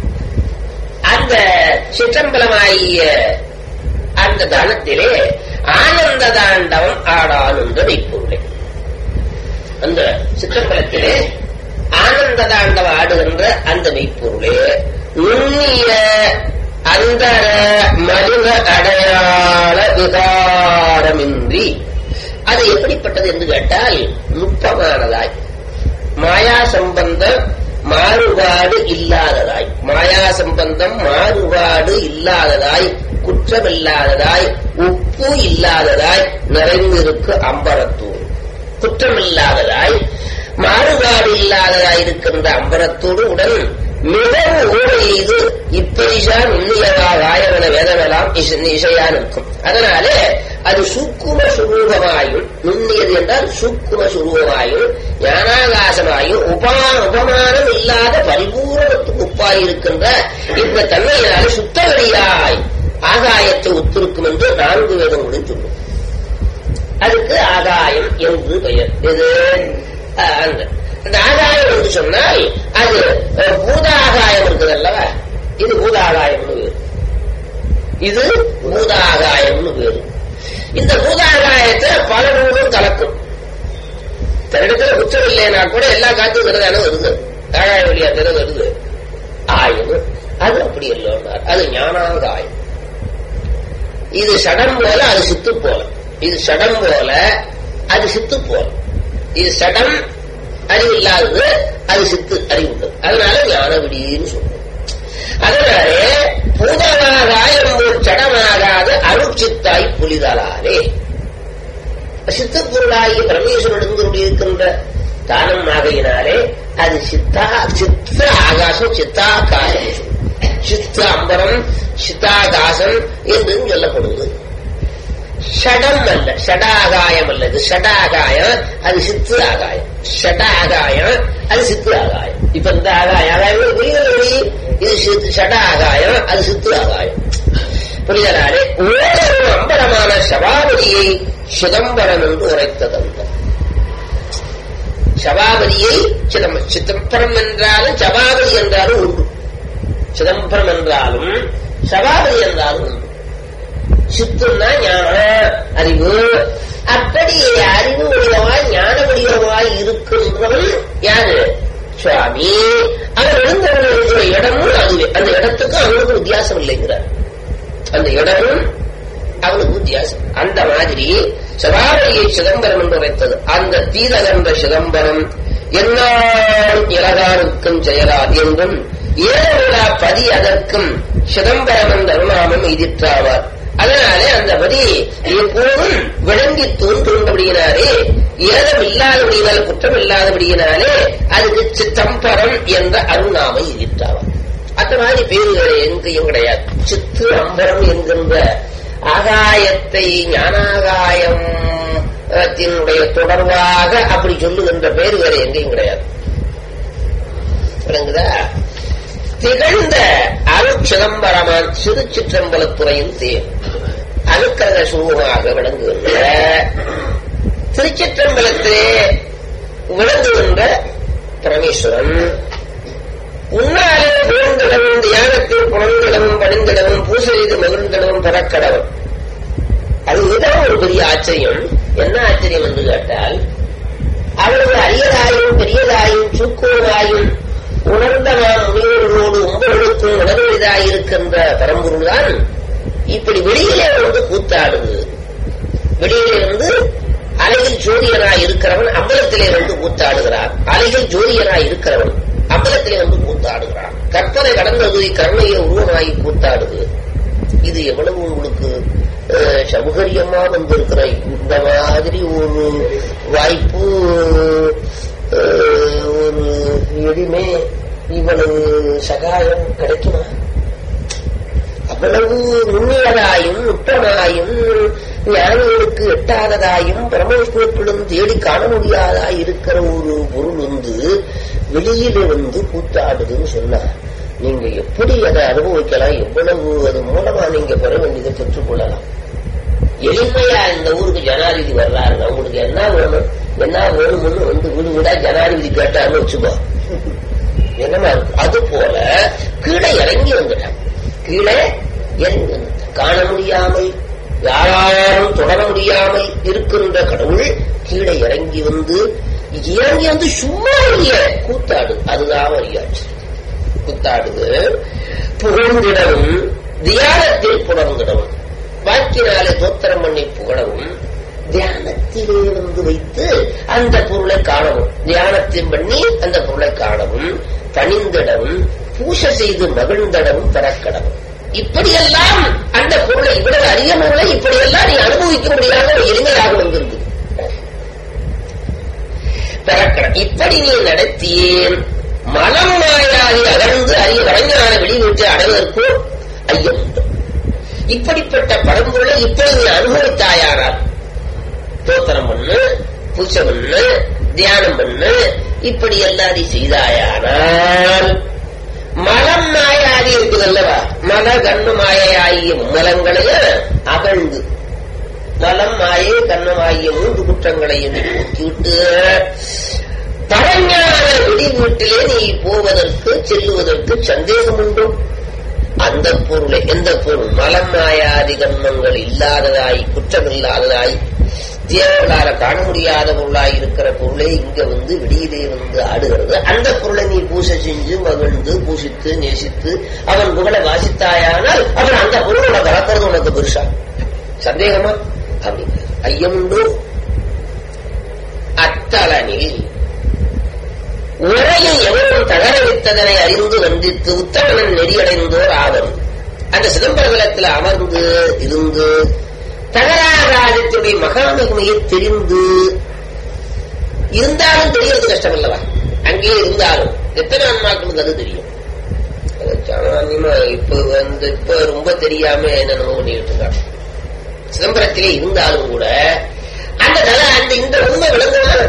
அந்த சிற்றம்பலமாகிய அந்த தானத்திலே ஆனந்த தாண்டவம் ஆடான் என்று வைப்புள்ளே. அந்த சிற்றம்பலத்திலே ஆனந்த தாண்டவம் ஆடுகின்ற அந்த மெய்ப்பொருளே நுண்ணிய அந்தர மனித அடையாள விகாரமின்றி அது எப்படிப்பட்டது என்று கேட்டால் நுட்பமானதாய் மாயா சம்பந்தம் மாறுபாடு இல்லாததாய் மாயா சம்பந்தம் மாறுபாடு இல்லாததாய் குற்றமில்லாததாய் உப்பு இல்லாததாய் நிறைந்திருக்கு அம்பரத்தூர். குற்றமில்லாததாய் மாறுபாடு இல்லாததாய் இருக்கின்ற அம்பரத்தோடு உடன் மிகவும் ஓட எய்து இப்பரிசா நுண்ணியதாக ஆயவன வேதமெல்லாம் இசையா நிற்கும். அதனாலே அது சூக்கும சுரூபமாயும் நுண்ணியது என்றால் சூக்கும சுரூபமாயும் ஞானாகாசமாயும் உபமான உபமானம் இல்லாத பரிபூரணத்துக்கு உப்பாயிருக்கின்ற இந்த தன்மையினாலே சுத்தவெளியாய் ஆகாயத்தை ஒத்திருக்கும் என்று நான்கு வேதங்களுடன் சொல்லும். அதுக்கு ஆகாயம் என்று பெயர். இது அந்த ஆகாயம் என்று சொன்னால் அது பூதாகாயம் இருக்குது அல்லவா? இது பூதாகாயம்னு வேறு, இது பூதாகாயம்னு வேறு. இந்த பூதாகாயத்தை பல நூறும் கலக்கும். தன்னிடத்துல குற்றம் இல்லைன்னா கூட எல்லா காத்தும் வருதானே வருது, ஆகாய வழியா திற வருது ஆயும். அது அப்படி இல்லை, அது ஞானாகாயம். இது சடம் போல அது சித்து போல. இது சடம் போல அது சித்து போல. இது சடம் அறிவு இல்லாதது, அது சித்து அறிவுள்ளது. அதனால ஞான விடின்னு சொல்றோம். அதனாலே பூதமாகாயம் ஒரு சடமாகாது அருட்சித்தாய் புலிதலாலே சித்து பொருளாகி பரமேஸ்வரனுடைய இருக்கின்ற தானம் ஆகையினாலே அது சித்தா சித்த ஆகாசம் சித்தாகாசம் சித்த அம்பரம் சித்தாகாசம் என்றும் சொல்லப்படுவது. ஷடம் அல்ல, ஷடாகாயம் அல்ல. இது ஷடாகாயம், அது சித்து ஆகாயம். ஷடாகாயம் அது சித்து ஆகாயம். இப்ப இந்த ஆகாயம் ஆகாயம் புரியுது. இது ஷட ஆகாயம், அது சித்து ஆகாயம். புரிதலாலே ஓரொரு அம்பரமான சபாபதியை சிதம்பரம் என்று உரைத்ததல்ல. சபாபதியை சிதம்பரம் சிதம்பரம் என்றாலும் சபாபதி என்றாலும் உண்டு. சிதம்பரம் என்றாலும் சபாபதி என்றாலும் சித்துன்னா ஞானம் அறிவு. அப்படி அறிவு வடிவமாய் ஞான வடிவமாய் இருக்கின்றவன் யாரு? சுவாமி. அவர் எழுந்தவர்கள் இருக்கிற இடமும் அதுவே. அந்த இடத்துக்கும் அவனுக்கு வித்தியாசம் இல்லைங்கிறார். அந்த இடமும் அவனுக்கு வித்தியாசம். அந்த மாதிரி சபாபதியை சிதம்பரம் என்று உரைத்தது. அந்த தீதகன்ற சிதம்பரம் என்னால் இலகாருக்கும் செயலாது என்றும் ஏழா பதி அதற்கும் சிதம்பரம் என்ற அருணாமம் எதிர்த்தாவார். அதனாலே அந்த பதி எப்போதும் விளங்கி தோன்றும்படியினாலே, ஏதம் இல்லாதபடியினால, குற்றம் இல்லாதபடியினாலே அதுக்கு சித்தம்பரம் என்ற அருணாமை எதிர்த்தாவார். அந்த மாதிரி பேருகளை எங்கேயும் கிடையாது. சித்து அம்பரம் என்கின்ற ஆகாயத்தை ஞானாகாயம் தினுடைய தொடர்பாக அப்படி சொல்லுகின்ற பேரு வேற எங்கேயும் கிடையாது. விளங்குதா? திகழ்ந்த அருள் சிதம்பரமான் சிறு சிற்றம்பலத்துறையின் தேர் அணுக்கர சுகமாக விளங்குகின்ற திருச்சிற்றம்பலத்திலே விளங்குகின்ற பரமேஸ்வரன் உன்னாலே புகழ்ந்திடவும் தியானத்தில் புலந்திடவும் பணிந்திடவும் பூசை செய்து மகிழ்ந்திடவும் பெறக்கடவும். அது இதுதான் ஒரு பெரிய ஆச்சரியம். என்ன ஆச்சரியம் என்று கேட்டால், அவரது அரியதாயும் பெரியதாயும் சூக்குவதாயும் உணர்ந்த நாம் முனிவர்களோடு உங்களுக்கும் உணர்வதாயிருக்கின்ற பரம்பொருள் தான் இப்படி வெளியிலே வந்து கூத்தாடுது. வெளியிலே வந்து அலையில் ஜோதியனாய் இருக்கிறவன் அம்பலத்திலே வந்து கூத்தாடுகிறான். அலையில் ஜோதியனாய் இருக்கிறவன் அம்பலத்திலே வந்து கூத்தாடுகிறான். கற்பனை கடந்தது கருணையை உருவமாகி கூத்தாடுது. இது எவ்வளவு உங்களுக்கு சௌகரியமா வந்திருக்கிற இந்த மாதிரி ஒரு வாய்ப்பு, ஒரு எளிமை, இவ்வளவு சகாயம் கிடைக்குமா? அவ்வளவு நுண்ணியதாயும் நுட்பமாயும் ஞானிகளுக்கு எட்டாததாயும் பரமேஸ்வரத்திலும் தேடி காண முடியாதாய் இருக்கிற ஒரு பொருள் வந்து வெளியில வந்து கூத்தாடுதுன்னு சொன்னா நீங்க எப்படி அதை அனுபவிக்கலாம்? எவ்வளவு அது மூலமா நீங்க பெற வேண்டியதை பெற்றுக் கொள்ளலாம். எளிமையா இந்த ஊருக்கு ஜனாதிபதி வர்றாருங்க, உங்களுக்கு என்ன வேணும் என்ன வேணும்னு வந்து வீடு வீடா ஜனாதிபதி கேட்டாருன்னு வச்சுக்கோ, என்னமா இருக்கும்? அது போல கீழே இறங்கி வந்துட்டான். கீழே இறங்கி வந்துட்டான். காண முடியாமல் யாராலும் தொடர முடியாமல் இருக்கின்ற கடவுள் கீழே இறங்கி வந்து இறங்கி வந்து சும்மா இல்லைய கூத்தாடு. அதுதான் அறியாச்சு. கூத்தாடுது. புகழ்ந்திடவும் தியானத்தில் புலர்ந்திடவும், வாக்கினாலே தோத்திரம் பண்ணி புகழவும், தியானத்திலே வந்து வைத்து அந்த பொருளை காணவும், தியானத்தின் பண்ணி அந்த பொருளை காணவும், பணிந்திடவும், பூசை செய்து மகிழ்ந்திடவும் பெறக்கடவும். இப்படியெல்லாம் அந்த பொருளை, இவ்வளவு அரிய பொருளை இப்படியெல்லாம் நீ அனுபவிக்க முடியாத ஒரு எளிமையாக வந்திருக்கு பெறக்கடம். இப்படி நீ நடத்தியேன் மலம் மாயாதி அகழ்ந்து அறிய வழங்கான வெளிவீட்டு அடைவதற்கும் ஐயம் உண்டு. இப்படிப்பட்ட பரம்பொருளை இப்படி நீ அனுபவித்தாயானால், தோத்திரம் பண்ணு, பூஜை பண்ணு, தியானம் பண்ணு, இப்படி எல்லாம் நீ செய்தாயானால் மலம் மாயாதி இருக்குது அல்லவா, மல கண்ணு மாயாகிய மலங்களையும் அகழ்ந்து, மலம் மாயை கண்ணமாகிய மூன்று குற்றங்களையும் போக்கிவிட்டு பரஞான விடி வீட்டிலே நீ போவதற்கு செல்லுவதற்கு சந்தேகம் உண்டு. அந்த பொருளை, எந்த பொருள் மலம் மாயாதி கர்மங்கள் இல்லாததாய், குற்றம் இல்லாததாய், தேவர்களால காண முடியாத பொருளாய் இருக்கிற பொருளை இங்க வந்து விடியிலே வந்து ஆடுகிறது. அந்த பொருளை நீ பூசை செஞ்சு மகிழ்ந்து பூசித்து நேசித்து அவன் புகழை வாசித்தாயானால் அவன் அந்த பொருளோட கலக்கிறது உனக்கு பெருசா சந்தேகமா? அப்படி ஐயமுண்டு. அத்தலனில் உரையில் எவரும் தகர வைத்ததனை அறிந்து வந்தித்து உத்தமனன் நெறியடைந்தோர் ஆவர். அந்த சிதம்பரத்தில் அமர்ந்து இருந்து தகராஜத்துடைய மகாமகிமையை தெரிந்து இருந்தாலும் தெரியறது கஷ்டம் அல்லவா? அங்கே இருந்தாலும் எத்தனை ஆன்மாக்களுக்கு அது தெரியும். இப்ப வந்து இப்ப ரொம்ப தெரியாம என்னென்னமோ பண்ணிட்டு இருக்காங்க. சிதம்பரத்திலே இருந்தாலும் கூட அந்த தல அந்த இந்த உண்மை விளங்குவான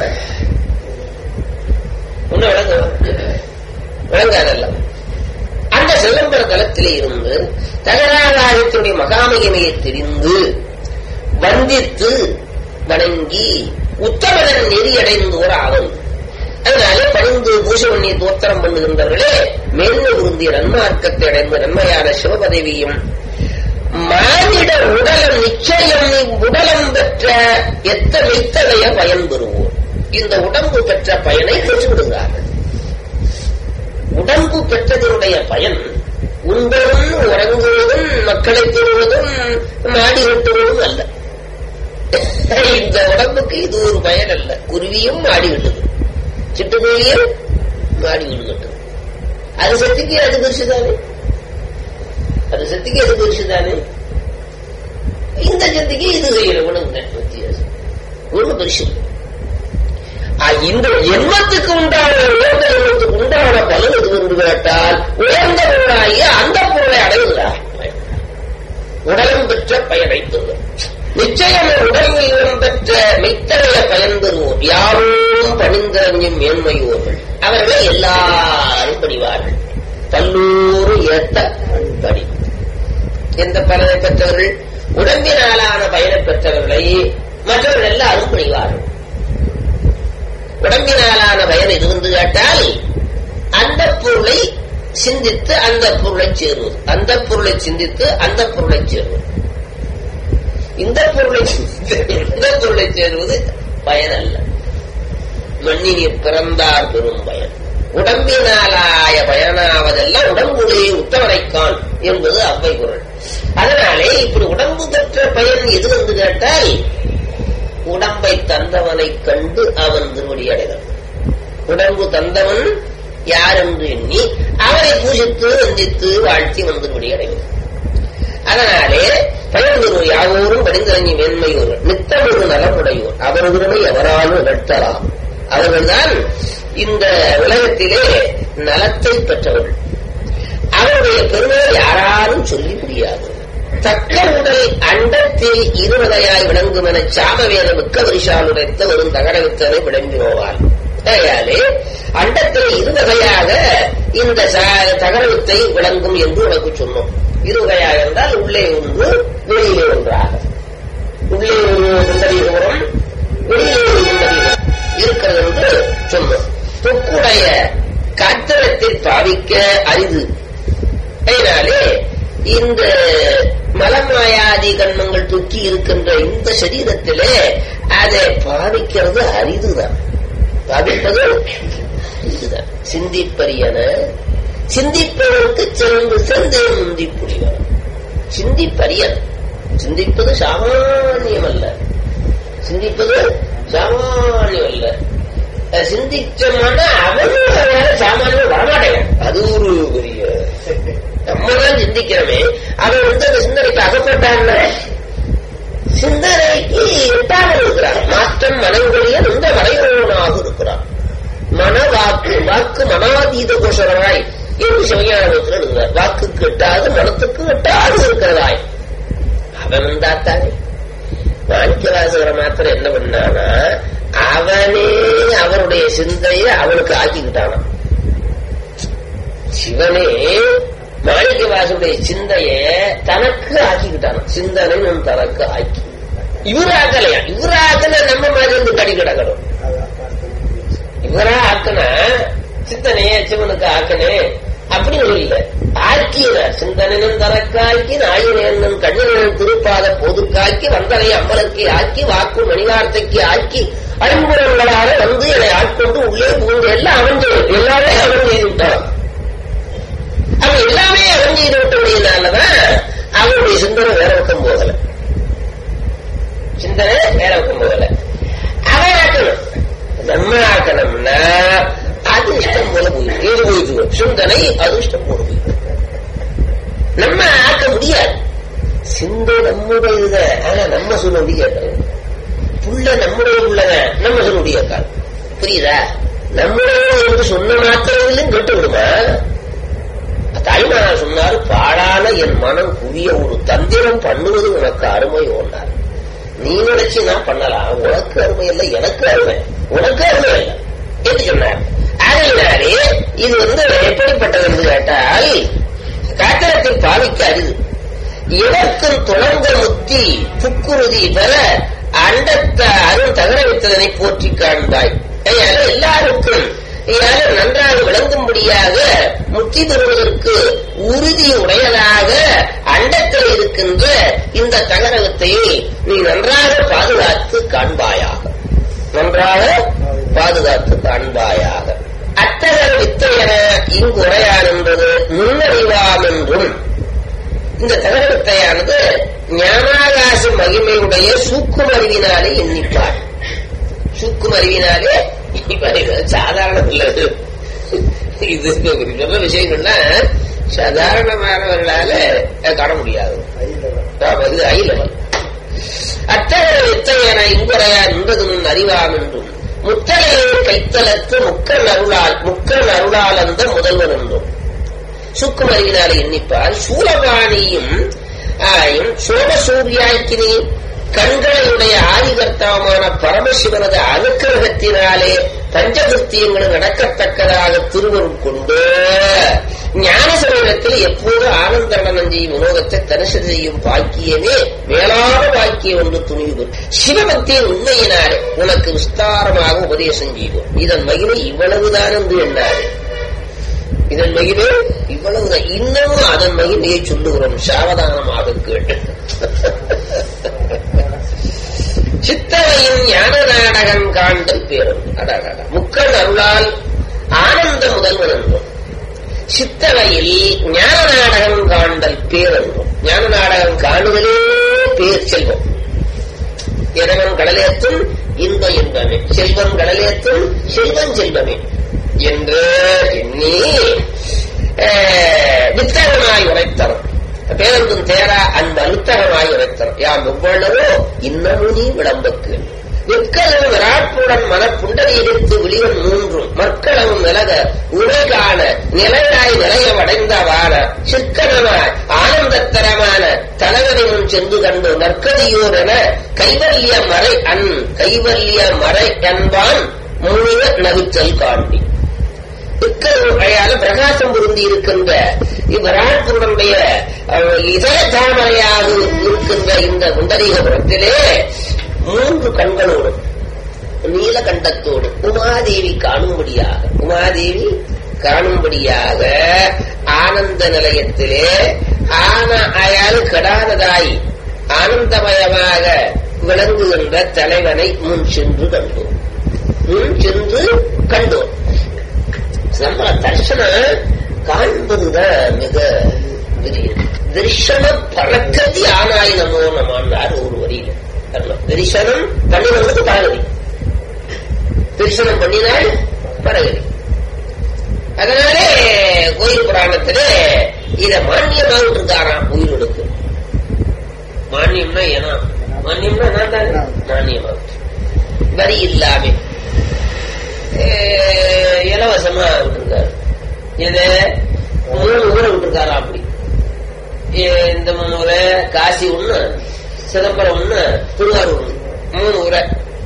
உண்மை விளங்குவான் விளங்காதல்ல. அந்த சிதம்பர தலத்திலே இருந்து தகராஜத்துடைய மகாமகிமையை தெரிந்து வந்தித்து வணங்கி உத்தமனன் நெறியடைந்தோர் ஆவன். அதனாலே பணிந்து பூஜை பண்ணி தோத்திரம் பண்ணுகின்றவர்களே மேன்மை உருந்திய நன்மார்க்கத்தை அடைந்த நன்மையான சிவபதவியும் மானிட உடலம் நிச்சயம் உடலம் பெற்ற எத்த மித்தகைய பயன் பெறுவோம். இந்த உடம்பு பெற்ற பயனை பெற்று விடுகிறார்கள். உடம்பு பெற்றதனுடைய பயன் உண்பதும் உறங்குவதும் மக்களை பெறுவதும் மாடி வெட்டுவதும் அல்ல. இந்த உடம்புக்கு இது ஒரு பயன் அல்ல. குருவியும் மாடி விட்டது, சிட்டுக்குருவியும் மாடி விடுகின்றது. அது சக்திக்கு அது பெருசுதானே, அது சக்திக்கு அது பெருசுதானே. இந்த சக்திக்கு இது செய்யற உணவு வித்தியாசம் ஒண்ணு பெருசு. இந்த எண்ணத்துக்கு உண்டான உயர்ந்த எண்ணத்துக்கு உண்டான பலன் எது என்று கேட்டால் உயர்ந்த பொருளாகிய அந்த பொருளை அடைவதா உடலம் பெற்ற பயனை பெறுவர். நிச்சயம் உடல் பெற்ற மித்தகைய பயன் பெறுவோர் யாரும் பணிந்தறிஞம் மேன்மையோர்கள் அவர்களை எல்லாரும் பணிவார்கள். பல்லூறு ஏத்த பணி. எந்த பலனை பெற்றவர்கள்? உடம்பினாலான பயனை பெற்றவர்களை மற்றவர்கள் எல்லாரும் பணிவார்கள். உடம்பினாலான பயன் எது வந்து கேட்டால் அந்த பொருளை சிந்தித்து அந்த பொருளை சேருவது, அந்த பொருளை சிந்தித்து அந்த பொருளை சேருவது. இந்த பொருளை இந்த பொருளை சேருவது பயன் அல்ல. மண்ணினில் பிறந்தார் பெரும் பயன். உடம்பினாலாய பயனாவதெல்லாம் உடம்புலே உத்தவனைக்கான் என்பது அவ்வை குரல். அதனாலே இப்படி உடம்பு பெற்ற பயன் எது வந்து கேட்டால் உடம்பை தந்தவனை கண்டு அவன் திருவடி அடைதான். உடம்பு தந்தவன் யார் என்று எண்ணி அவரை பூஜித்து வந்தித்து வாழ்த்தி வந்து திருவடி அடைவது. அதனாலே பயன்தரு யாவோரும் படிந்தறிஞ மேன்மையோர் நித்தமொரு நலமுடையோர் அவர்களுமே எவராலும் நிகழ்த்தலாம். அவர்கள்தான் இந்த உலகத்திலே நலத்தை பெற்றவர்கள். அவருடைய பெருமையை யாராலும் சொல்லி முடியாது. தக்க உடல் அண்டத்தில் இருவதையாய் விளங்கும் என சாமவேத மிக்க வரிசால் உரைத்த வரும் தகடவித்தனை விளம்பினோவார். ஆகையாலே அண்டத்தில் இருவகையாக இந்த தகரவித்தை விளங்கும் என்று உனக்கு சொன்னோம். இருவகையாக இருந்தால் உள்ளே ஒன்று வெளியிலே ஒன்றாக, உள்ளே ஒரு குண்டலீகபுரம் வெளியிலே ஒரு குண்டலீகம் இருக்கிறது என்று சொன்னோம். தொக்குடைய கட்டளத்தில் பாவிக்க அரிது. அதனாலே இந்த மலமாயாதி கண்மங்கள் தூக்கி இருக்கின்ற இந்த சரீரத்திலே அதை பாவிக்கிறது அரிதுதான். பாவிப்பது அரிதுதான். சிந்திப்பரியன சிந்திப்பதற்கு சென்று சென்று முந்தி புரிவன். சிந்திப்பரியன் சிந்திப்பது சாமானியம் அல்ல. சிந்திப்பது சாமானியம் அல்ல. சிந்திச்சமான அவன் சாமானியம் வரமாட்டேன். அது ஒரு பெரிய நம்மதான் சிந்திக்கிறோமே. அவன் வந்து அந்த சிந்தனைக்கு அகப்பட்டான். சிந்தனைக்கு எட்டாமல் இருக்கிறான். மாற்றம் மனங்களில் இந்த மலையோனாக இருக்கிறான். மன வாக்கு வாக்கு மனாதீத கோஷராய் என்று சிவஞானத்தில் இருக்கிறார். வாக்குக்கு எட்டாது மனத்துக்கு எட்டாது இருக்கிறதாய் அவன் வந்தாத்தானே. மாணிக்கவாசகரை மாத்திரம் என்ன பண்ணானா அவனே அவருடைய சிந்தையை அவனுக்கு ஆக்கிக்கிட்டானா. சிவனே மாணிக்கவாசனுடைய சிந்தைய தனக்கு ஆக்கிக்கிட்டான. சிந்தனை தனக்கு ஆக்கி இவரு ஆக்கலையா? இவரு ஆக்கல நம்ம மாதிரி வந்து கடி கிடக்கணும். இவரா ஆக்கனா சிந்தனைய சிவனுக்கு ஆக்கனே அப்படின்னு இல்லை. ஆக்கினார். சிந்தனும் தனக்காக்கி நாயினேன் கண்ணன் திருப்பாத பொதுக்காக்கி வந்தனை அம்மலுக்கு ஆக்கி வாக்கு மணிவார்த்தைக்கு ஆக்கி அன்புறங்களாக வந்து என்னை ஆட்கொண்டு உள்ளே பூந்து எல்லாம் அவன் எல்லாமே அவன் செய்து விட்டான். அவன் எல்லாமே அவன் செய்து விட்டபடியினாலதான் அவனுடைய சிந்தனை வேற பக்கம் போகல. சிந்தனை வேற பக்கம் போகல. அவன் ஆக்கணும். நம்ம ஆக்கணும்னா அது இஷ்டம் போல போயிடும். ஏது போயிட்டு சிந்தனை அது இஷ்டம் போல போயிடும். நம்ம ஆக்க முடியாது. சிந்தை நம்முடையது. ஆனா நம்ம சொல்ல முடியாது. புள்ள நம்முடைய உள்ளத நம்ம சொல்ல முடியாது. புரியுதா? நம்முடைய என்று சொன்ன மாத்திரத்திலும் கெட்டு விடுமா? தாய்மானார் சொன்னார், பாழான என் மனம் புரிய ஒரு தந்திரம் பண்ணுவது உனக்கு அருமை ஒன்றார். நீ நினைச்சு நான் பண்ணலாம். உனக்கு அருமை இல்லை, எனக்கு அருமை, உனக்கு அருமை இல்லை என்று சொன்னார். அதனாலே இது வந்து எப்படிப்பட்டது என்று கேட்டால் காத்திரத்தில் பாவிக்க அரிது. எதற்கும் தொடர்ந்த முத்தி புக்குறுதி பெற அண்டத்த அருள் தகர வைத்ததனை போற்றி காண்பாய். எல்லாருக்கும் நன்றாக விளங்கும்படியாக முக்தி பெறுவதற்கு உறுதி உடையதாக அண்டத்தில் இருக்கின்ற இந்த தகரகத்தை நீ நன்றாக பாதுகாத்து காண்பாயாக, நன்றாக பாதுகாத்து காண்பாயாக. அத்தகர வித்தையென இங்கு உரையான் என்பது முன்னறிவாம் என்றும், இந்த தகர வித்தையானது ஞானாகாச மகிமையுடைய சூக்கும் அறிவினாலே எண்ணிப்பார். சூக்கும் அறிவினாலே சாதாரண இல்லது. இது சொல்ற விஷயங்கள்னா சாதாரணமானவர்களால காண முடியாது. அத்தகைய வித்தையன இங்குறையா என்பது முன் அறிவாம் என்றும், முத்தலையை கைத்தலத்து முக்கன் அருளால் முக்கன் அருளால் அந்த முதல்வன் என்றும் சூக்கும் அறிவினாலே எண்ணிப்பார். சூலபாணியும் சோமசூரியாக்கினி கண்களையுடைய ஆதிகர்த்தாவான பரமசிவனது அனுக்கிரகத்தினாலே பஞ்சகிருத்தியங்கள் நடக்கத்தக்கதாக திருவருள் கொண்டு ஞான சமூகத்தில் எப்போது ஆனந்த நடனம் செய்யும் வினோதத்தை தரிசு செய்யும் பாக்கியமே மேலான பாக்கியம் ஒன்று துணிவு. சிவபக்தியின் உண்மையினாலே உனக்கு விஸ்தாரமாக உபதேசம் செய்வோம். இதன் மகிமை இவ்வளவுதான் என்று எண்ணாரு. இதன் மகிமை இவ்வளவுதான். இன்னமும் அதன் மகிமையை சொல்லுகிறோம். சாவதானமாக கேட்டு சித்தவையின் ஞான நாடகம் காண்டல் பேரும் முக்கள் அருளால் ஆனந்த முதல்வன் என்றும், சித்தவையில் ஞான நாடகம் காண்டல் பேரென்றும். ஞான நாடகம் காணுதலே பேர் செல்வம். இறைவன் கடலேத்தும் இன்ப இன்பமே, செல்வம் கடலேத்தும் செல்வம் செல்வமே என்று எண்ணி வித்தகமாய் உரைத்தவன் பேரந்தும் தேரா அந்த அழுத்தகமாய் உரைத்தவன் யாம் எவ்வளவோ இன்னமும் நீ விளம்பக்கு விற்களவும் விராட்புடன் மனப்புண்டனை எடுத்து விளிவன் மூன்றும் மற்களவும் விலக உரை காண நிலையாய் நிலையவடைந்தவான சிற்கனமாய் ஆனந்தத்தரமான தலைவனை முன் சென்று கண்டு நற்கதியோர் என கைவல்லிய மறை அன் கைவல்லிய மறை என்பான் முழுவ நவிச்சல் காண்பி. அழையால பிரகாசம் பொருந்தி இருக்கின்ற இவ்வராட்புடைய இதர தாமரையாக இருக்கின்ற இந்த புண்டரீகபுரத்திலே மூன்று கண்களோடு நீலகண்டத்தோடு உமாதேவி காணும்படியாக உமாதேவி காணும்படியாக ஆனந்த நிலையத்திலே ஆன அயால் கடானதாய் ஆனந்தமயமாக விளங்குகின்ற தலைவனை முன் சென்று கண்டோம். முன் சென்று கண்டோம். நம்ம தரிசனம் காண்பதுதான் மிக தரிசன பழக்கதி ஆனாய் நமோ நமான்னார் ஒரு வரியில. தரிசனம் பண்ணினவங்களுக்கு பரகதி, தரிசனம் பண்ணினால் பரகதி. அதனாலே கோயில் புராணத்திலே இத மானியமாக இருக்காராம் உயிரோடுக்கு. மானியம்னா ஏன்னா மானியம்னா நான் தான் மானியமாக வரி இல்லாம இலவசமா விட்டுருக்காரு. இது மூணு ஊரை விட்டுருக்காரா அப்படி. இந்த மூணு ஊரை காசி ஒண்ணு, சிதம்பரம் ஒண்ணு, திருவாரூர் ஒண்ணு, மூணு ஊரை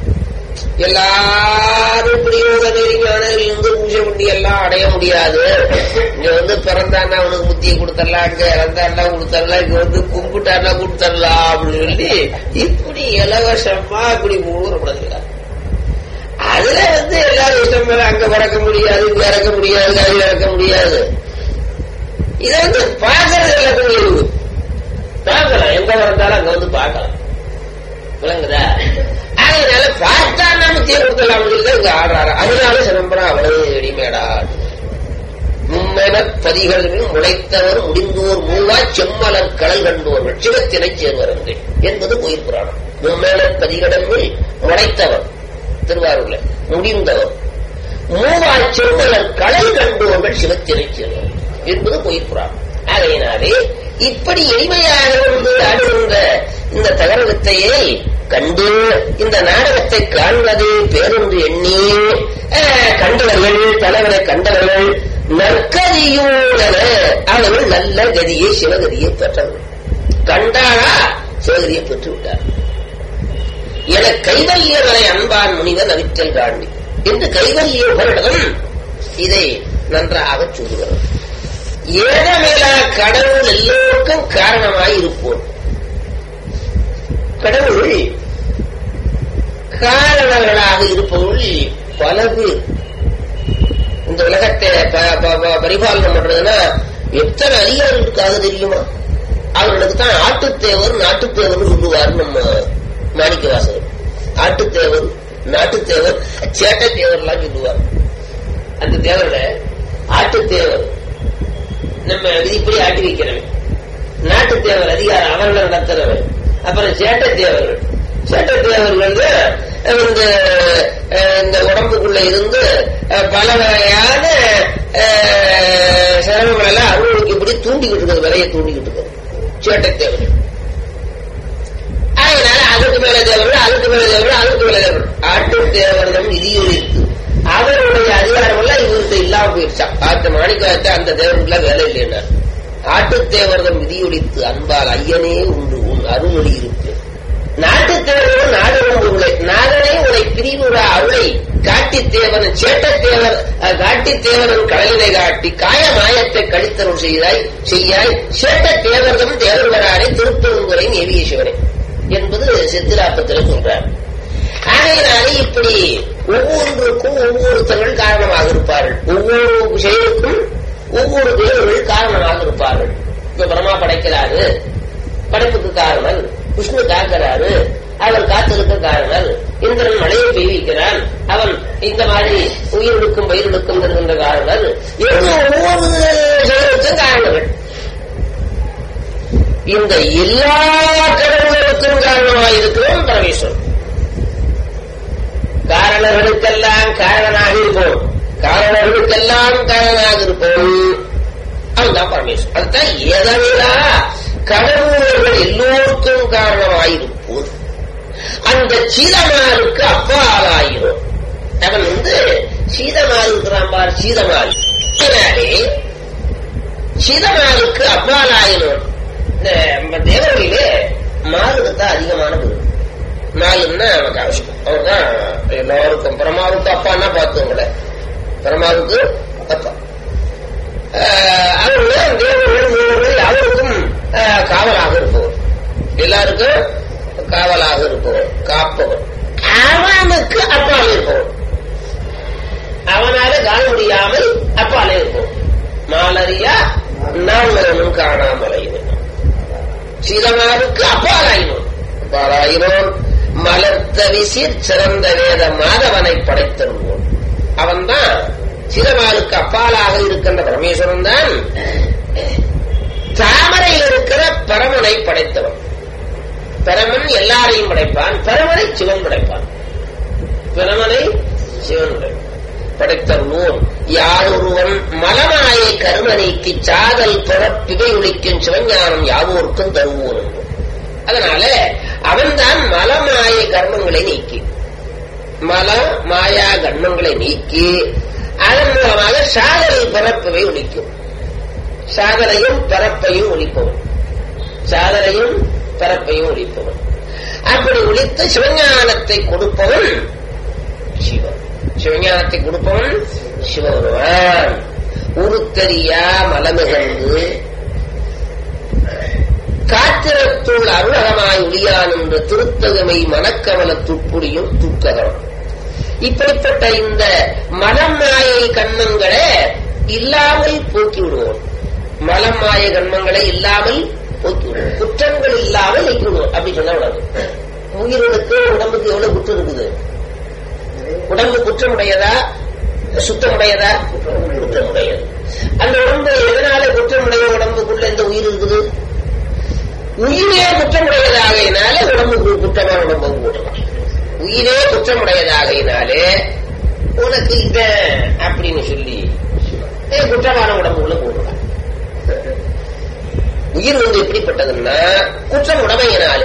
எல்லாரும் இப்படி ஞானங்கள் இருந்து பூஜை பண்ணி எல்லாம் அடைய முடியாது. இங்க வந்து பிறந்தான்னா அவனுக்கு புத்தியை கொடுத்தரலாம், அங்க இறந்தாண்டா கொடுத்தரலாம், இங்க வந்து கும்பிட்டாண்டா கொடுத்தரலாம் அப்படின்னு சொல்லி இப்படி இலவசமா இப்படி மூணு படுத்துக்கிறார். அதுல வந்து எல்லாரும் இஷ்டம் மேல அங்க பறக்க முடியாது, இங்க இறக்க முடியாது, அங்க இறக்க முடியாது. இதை வந்து பார்க்கறது எல்லாத்துக்கும் இருக்கு. பார்க்கலாம், எங்க வந்தாலும் அங்க வந்து பார்க்கலாம். விளங்குதா? அதனால பார்த்தா நம்ம தீ கொடுத்தலாம் அப்படின்னு இங்க ஆடுறாரு. அதனால சிதம்பரம் அவ்வளவு எளிமையடா. மும்மென பதிகள் முளைத்தவர் முடிந்தோர் மூவா செம்மலர் கடல் கண்டோர்கள் சிவத்தினை சேர்வர்கள் என்பது கோயில் புராணம். மும்மென பதிகடங்கள் முளைத்தவர் திருவாரூர்ல முடிந்தவர் மூவா செம்மலர் கடல் கண்டோர்கள் சிவத்தினை சேர்வர்கள் என்பது கோயில் புராணம். ஆகையினாலே இப்படி எளிமையாக வந்து ஆடுகின்ற இந்த தகர வித்தையை கண்டு இந்த நாடகத்தை காண்பது பேருந்து எண்ணி கண்டவர்கள் தலைவரை கண்டவர்கள் நற்கதியூடன அவர்கள் நல்ல கதியை சிவகதியை பெற்றவர்கள். கண்டாரா சிவகதியை பெற்று விட்டார் என கைவல்யவரை அன்பான் முனிவர் அவிற்றல் காண்பி என்று கைவல்யவரிடம் இதை நன்றாக சொல்லுகிறார். ஏதமேலா கடவுள் எல்லோருக்கும் காரணமாய் இருப்போம். கடவுள் காரணங்களாக இருப்பவர்கள் பல பேர் இந்த உலகத்தை பரிபாலனம் பண்றதுன்னா எத்தனை அதிகாரிகளுக்காக தெரியுமா? அவர்களுக்கு தான் ஆட்டுத்தேவர் நாட்டுத்தேவர் சொல்லுவார் நம்ம மாணிக்க வாசகர். ஆட்டுத்தேவர் நாட்டுத்தேவர் சேட்டத்தேவர் எல்லாம் சொல்லுவார். அந்த தேவர்ல ஆட்டுத்தேவர் நம்ம விதிப்படி ஆட்டி வைக்கிறவன், நாட்டுத்தேவர் அதிகாரம் அவர்களை நடத்துறவன், அப்புறம் சேட்டத்தேவர்கள். சேட்டத்தேவர்கள் இந்த இந்த உடம்புக்குள்ள இருந்து பல வகையான சிரமங்கள் எல்லாம் அனுபவிக்கப்படி தூண்டிக்கிட்டு இருக்கிறது, விலையை தூண்டிக்கிட்டு இருக்கிறது சேட்டத்தேவர்கள். அதனால அதுக்கு மேல தேவர்கள், அதுக்கு மேல தேவர்கள், அதுக்கு மேல தேவர்கள். ஆட்டு தேவர்கள் விதியொழித்து அவருடைய அதிகாரம் எல்லாம் இவருக்கு இல்லாம போயிடுச்சா. ஆட்டு மாணிக்கத்தை அந்த தேவர்கள் வேலை இல்லைன்னா ஆட்டு தேவர்கள் விதியொழித்து அன்பால் ஐயனே உண்டு உன் அருள்மொழி இருக்கு. நாட்டு தேவரும் நாடகம் பொருளை நாதனே உரை பிரிவுரா அவளை காட்டி தேவன் சேட்டத்தேவர் காட்டி தேவரன் கடலினை காட்டி காய மாயத்தை கழித்தருள் செய்தாய் செய்யாய் சேட்ட தேவர்களும் தேவர்களாரே திருப்பெருந்துறை நேவிய சிவனே என்பது சித்திராப்பத்தில் சொல்றார். ஆகையினாலே இப்படி ஒவ்வொன்றுக்கும் ஒவ்வொருத்தர்கள் காரணமாக இருப்பார்கள். ஒவ்வொரு செயலுக்கும் ஒவ்வொரு தேவர்கள் காரணமாக இருப்பார்கள். இப்ப பிரம்மா படைக்கிறாரு, படைப்புக்கு காரணம். விஷ்ணு காக்கிறாரு, அவன் காத்திருக்க காரணம். இந்திரன் மழையை பெய்விக்கிறான், அவன் இந்த மாதிரி உயிரிழுக்கும் பயிரிழுக்கும் தருகின்ற காரணம். ஒவ்வொரு செயலுக்கும் காரணங்கள். இந்த எல்லா கடவுளுக்கும் காரணமாக இருக்கிறோம் பரமேஸ்வரன். காரணங்களுக்கெல்லாம் காரணனாக இருப்போம், காரணங்களுக்கெல்லாம் காரணமாக இருப்போம் அவன் தான் பரமேஸ்வரன். அதுதான் ஏதா கடவுளர்கள் எல்லோருக்கும் காரணமாயிருப்போம். அந்த சீதமாருக்கு அப்பாலாயிரும். அவன் வந்து சீதமாறு இருக்கிறான் பார், சீதமாறு. அதனாலே சீதமாருக்கு அப்பாலாயிரும். இந்த தேவர்களிலே மாறுதான் அதிகமான குரு. நாலுன்னா நமக்கு அவசியம். அவர் தான் எல்லாருக்கும். பிரமாவுக்கு அப்பான்னா பார்த்துங்கள, பிரமாவுக்கு அப்பா. அவர்கள் தேவர்கள் மூவர்கள் அவருக்கும் காவலாக இருப்பவர், எல்லாருக்கும் காவலாக இருப்பவர், காப்பவர். அவனுக்கு அப்பாலே இருப்பவர், அவனால காண முடியாமல் அப்பாலே இருப்பவர். மாலரியா நான்மகனும் காணாமலையினும் சீதமாருக்கு அப்பாலாயினோம். அப்பாலாயினோம் மலர்த்த விசீர் சிறந்த வேத மாதவனை படைத்தருவோம். அவன் தான் சிதமாருக்கு அப்பாலாக இருக்கின்ற பரமேஸ்வரன் தான் தாமரையில் இருக்கிற பரமனை படைத்தவன். பரமன் எல்லாரையும் படைப்பான், பரமனை சிவன் படைப்பான். பரமனை சிவன் படைத்தருவோம். யாரொருவன் மலமாயை கருமனைக்கு சாதல் பிறப்பிவை ஒழிக்கும் சிவஞானம் யாவோருக்கும் தருவோம் என்போம். அதனால அவன்தான் மலமாய கர்மங்களை நீக்கி, மல மாயா கர்மங்களை நீக்கி அதன் மூலமாக சாதல் பரப்பவை ஒழிக்கும். சாதனையும் பரப்பையும் ஒழிப்பவன், சாதனையும் பரப்பையும் ஒழிப்பவன். அப்படி ஒழித்து சிவஞானத்தை கொடுப்பவன் சிவன். சிவஞானத்தை கொடுப்பவன் சிவபெருமான். உருத்தரியா மலமிகந்து காத்திரத்துள் அருளகமாய் ஒளியான் என்ற திருத்தகமை மனக்கவல துப்புடியும் துக்ககம். இப்படிப்பட்ட இந்த மலமாயை கண்மங்களை இல்லாமல் போக்கி விடுவோம். மலமாய கண்மங்களை இல்லாமல் போக்கி விடுவோம், குற்றங்கள் இல்லாமல் நீக்கி விடுவோம். அப்படி சொன்னா உடம்பு உயிர்களுக்கு உடம்புக்கு எவ்வளவு குற்றம் இருக்குது? உடம்பு குற்றமுடையதா சுத்தமுடையதா? குற்றமுடையது. அந்த உடம்பு எதனால குற்றமுடைய உடம்புக்குள்ள இந்த உயிர் இருக்குது? உயிரே குற்றமுடையதாகையினாலே உடம்புக்கு குற்றமான உடம்பு போடலாம். உயிரே குற்றமுடையதாகையினாலே உனக்கு இத அப்படின்னு சொல்லி குற்றமான உடம்புக்குள்ள போடலாம். உயிர் வந்து எப்படிப்பட்டதுன்னா குற்றம் உடமையினாலே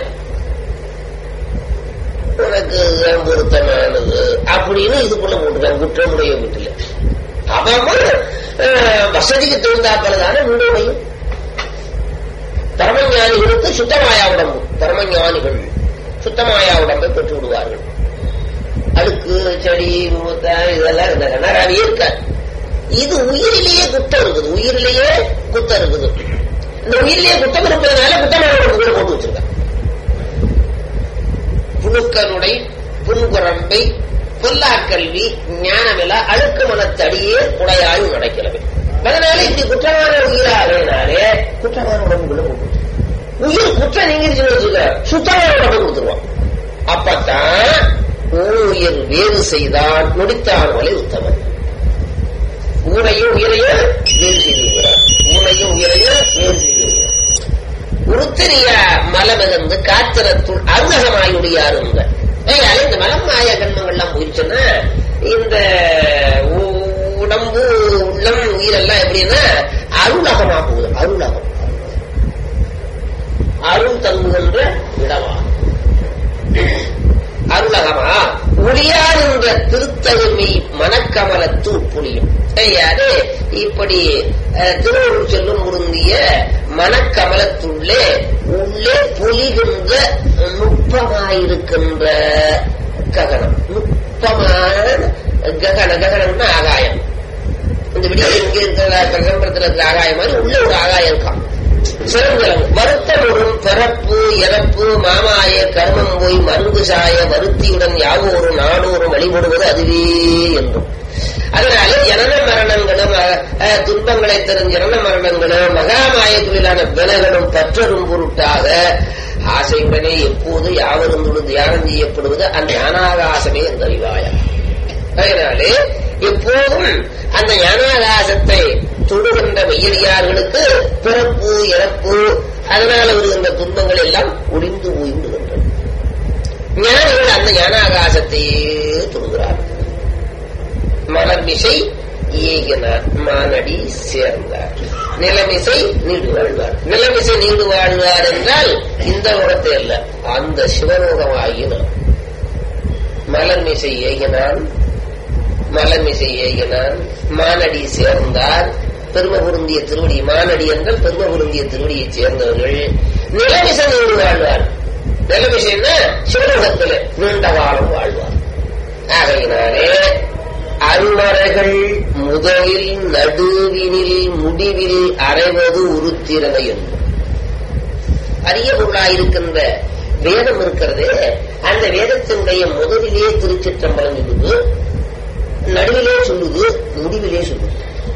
உனக்கு பொருத்தமானது அப்படின்னு இதுக்குள்ள போட்டுருக்காங்க. குற்றமுடைய வீட்டுல அவன் வசதிக்கு தகுந்தாப்பலதான உண்மையும். பரமஞானிகளுக்கு சுத்தமாயா உடம்பு, பரமஞானிகள் சுத்தமாயா உடம்பை பெற்று விடுவார்கள். அழுக்கு செடி இதெல்லாம் இந்த கண்ணாராவே இருக்க. இது உயிரிலேயே குத்தம் இருக்குது, உயிரிலேயே குத்தம் இருக்குது. இந்த உயிரிலேயே குத்தம் இருப்பதனால குத்தமான உடம்புகளை போட்டு வச்சிருக்க. புழுக்கனுடைய புன்குரம்பை பொல்லா கல்வி ஞானமில அழுக்கு மனத்தடியே உடையாயும் நடக்கிறது. அதனால இப்படி குற்றமான உயிராகனாலே குற்றமான உடம்புக்குள்ள போகும். உயிர் குற்றம் நீங்கிருச்சுன்னு வச்சுக்க சுத்தமான உடம்பு கொடுத்துருவான். அப்பத்தான் உயிர் வேறு செய்தான் நொடித்தான் வலை உத்தமன். ஊனையும் உயிரையும் வேறு செய்திருக்கிறார். ஊனையும் உயிரையும் வேறு செய்திருக்கிறார். உருத்திரிய மலமிழந்து காத்திரத்துள் அருணகமாயுடையார் இந்த இந்த மலம் மாய கண்மங்கள்லாம் போயிடுச்சுன்னா இந்த உடம்பு உள்ளம் உயிரெல்லாம் எப்படின்னா அருளகமா போகுது. அருளகம் அருள் தங்குகின்ற இடமா அருளகமா ஒளியார் என்ற திருத்தகுமை மனக்கமலத்து புளியும். அது இப்படி திருவள்ளுவர் செல்லும் பொருந்திய மனக்கமலத்துள்ளே உள்ளே பொலிகின்ற நுட்பமாயிருக்கின்ற ககனம். நுட்பமான ககன ககனம்னா ஆகாயம். இந்த விடிய இங்கே இருக்கிற பிரகம்பரத்தில் இருக்கிற ஆகாயம் மாதிரி உள்ள ஒரு ஆகாயம் இருக்கான். சிறந்தளவு வருத்தமுறும் பிறப்பு இறப்பு மாமாய கர்மம் போய் மருங்கு சாய வருத்தியுடன் யாவோரு நாடோறும் வழிபடுவது அதுவே என்றும். அதனால ஜனன மரணங்களும் துன்பங்களை தரும் ஜனன மரணங்களும் மகாமாய தொழிலான விலகலும் பற்றரும் பொருட்டாக ஆசையுடனே எப்போது யாவரும் தியானம் செய்யப்படுவது அந்த ஞானாகாசமே என்ற அறிவாயா. அதனாலே எப்போதும் அந்த ஞானாகாசத்தை தொடுகின்ற மெய்யடியார்களுக்கு பிறப்பு இறப்பு அதனால் வருகின்ற துன்பங்கள் எல்லாம் ஒளிந்து போய்விடுகின்றன. ஞானிகள் அந்த ஞானாகாசத்தையே தொடுகிறார்கள். மலர்மிசை ஏகினார் மானடி சேர்ந்தார். நிலமிசை நீடு வாழ்வார். நிலமிசை நீடு வாழ்வார் என்றால் இந்த உலகத்தை அல்ல, அந்த சிவலோகம் ஆகினார். மலர்மிசை ஏகினான் மலமிசை ஏகினான் மானடி சேர்ந்தார். பெருமை பொருந்திய திருவடி மானடி என்றால் பெருமை பொருந்திய திருவடியை சேர்ந்தவர்கள் நிலமிசை நீடு வாழ்வார். நிலமிசைன்னா சிவலோகத்தில் நீண்ட காலம் வாழ்வார். ஆகையினாலே அருமறைகள் முதலில் நடுவினில் முடிவில் அறைவது உருத்திரவை என்று அரிய பொருளாயிருக்கின்ற வேதம் இருக்கிறது. அந்த வேதத்தினுடைய முதலிலே திருச்சிற்றம்பலம் சொல்லுது, நடுவிலே சொல்லுது, முடிவிலே சொல்லுது.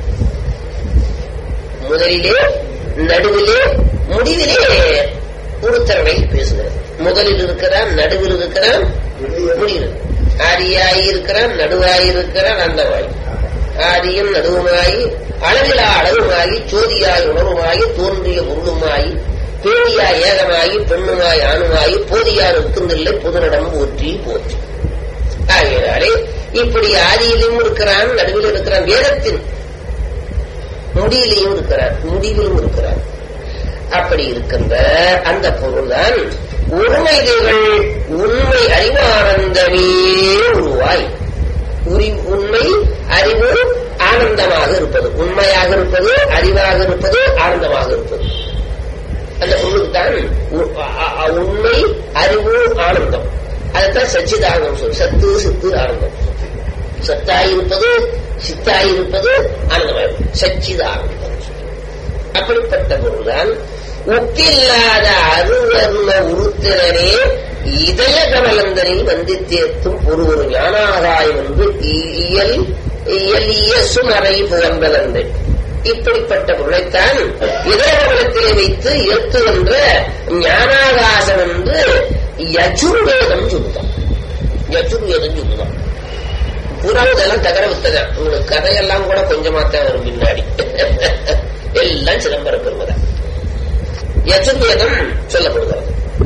முதலிலே நடுவிலே முடிவிலே உருத்திரவை பேசுகிறது. முதலில் இருக்கிறான், நடுவில் இருக்கிறான், முடிவில் ஆதியாய் இருக்கிறான், நடுவாய் இருக்கிறான், அந்தவாய். ஆதியும் நடுவுமாயி அளவிலா அளவுமாயி சோதியாய் உணர்வுமாயி தோன்றிய பொருளுமாயி பேதியாய் ஏகமாயி பெண்ணுமாய் ஆணுமாயி போதியார் இருக்குந்தில்லை புதனிடம் போற்றி போற்றி. ஆகையினாலே இப்படி ஆதியிலும் இருக்கிறான், நடுவில் இருக்கிறான், வேதத்தின் முடியிலையும் இருக்கிறான், முடிவிலும் இருக்கிறான். அப்படி இருக்கின்ற அந்த பொருள்தான் ஒருமைகள் உண்மை அறிவானந்தமே உருவாய். உண்மை அறிவு ஆனந்தமாக இருப்பது, உண்மையாக இருப்பது, அறிவாக இருப்பது, ஆனந்தமாக இருப்பது. அந்த பொருளுக்கு தான் உண்மை அறிவு ஆனந்தம். அதுதான் சச்சிதானந்தம் சொல். சத்து சித்து ஆனந்தம். சத்தாயிருப்பது சித்தாயிருப்பது ஆனந்தமாயிருப்பது சச்சிதானந்தம். அப்படிப்பட்ட பொருள்தான் ஒப்பில்லாத அருவர்ம உருத்திரனே இதய கமலந்தனில் வந்து தேர்த்தும் ஒரு ஒரு ஞானாதாயம் என்று இயல் இயலிய சுமறை புகழ்ந்தலந்து. இப்படிப்பட்ட பொருளைத்தான் இதயகமலத்திலே வைத்து ஏற்றுகின்ற ஞானாகாசம் என்று யஜுர்வேதம் சொல்லுதான். யஜுர்வேதம் சொல்லுதான். புறாவதெல்லாம் தகர வித்ததான். உங்களுக்கு கதையெல்லாம் கூட கொஞ்சமாத்தான் வரும் பின்னாடி. எல்லாம் சிதம்பர பெறுவதா யஜுர்வேதம் சொல்லப்படுகிறது.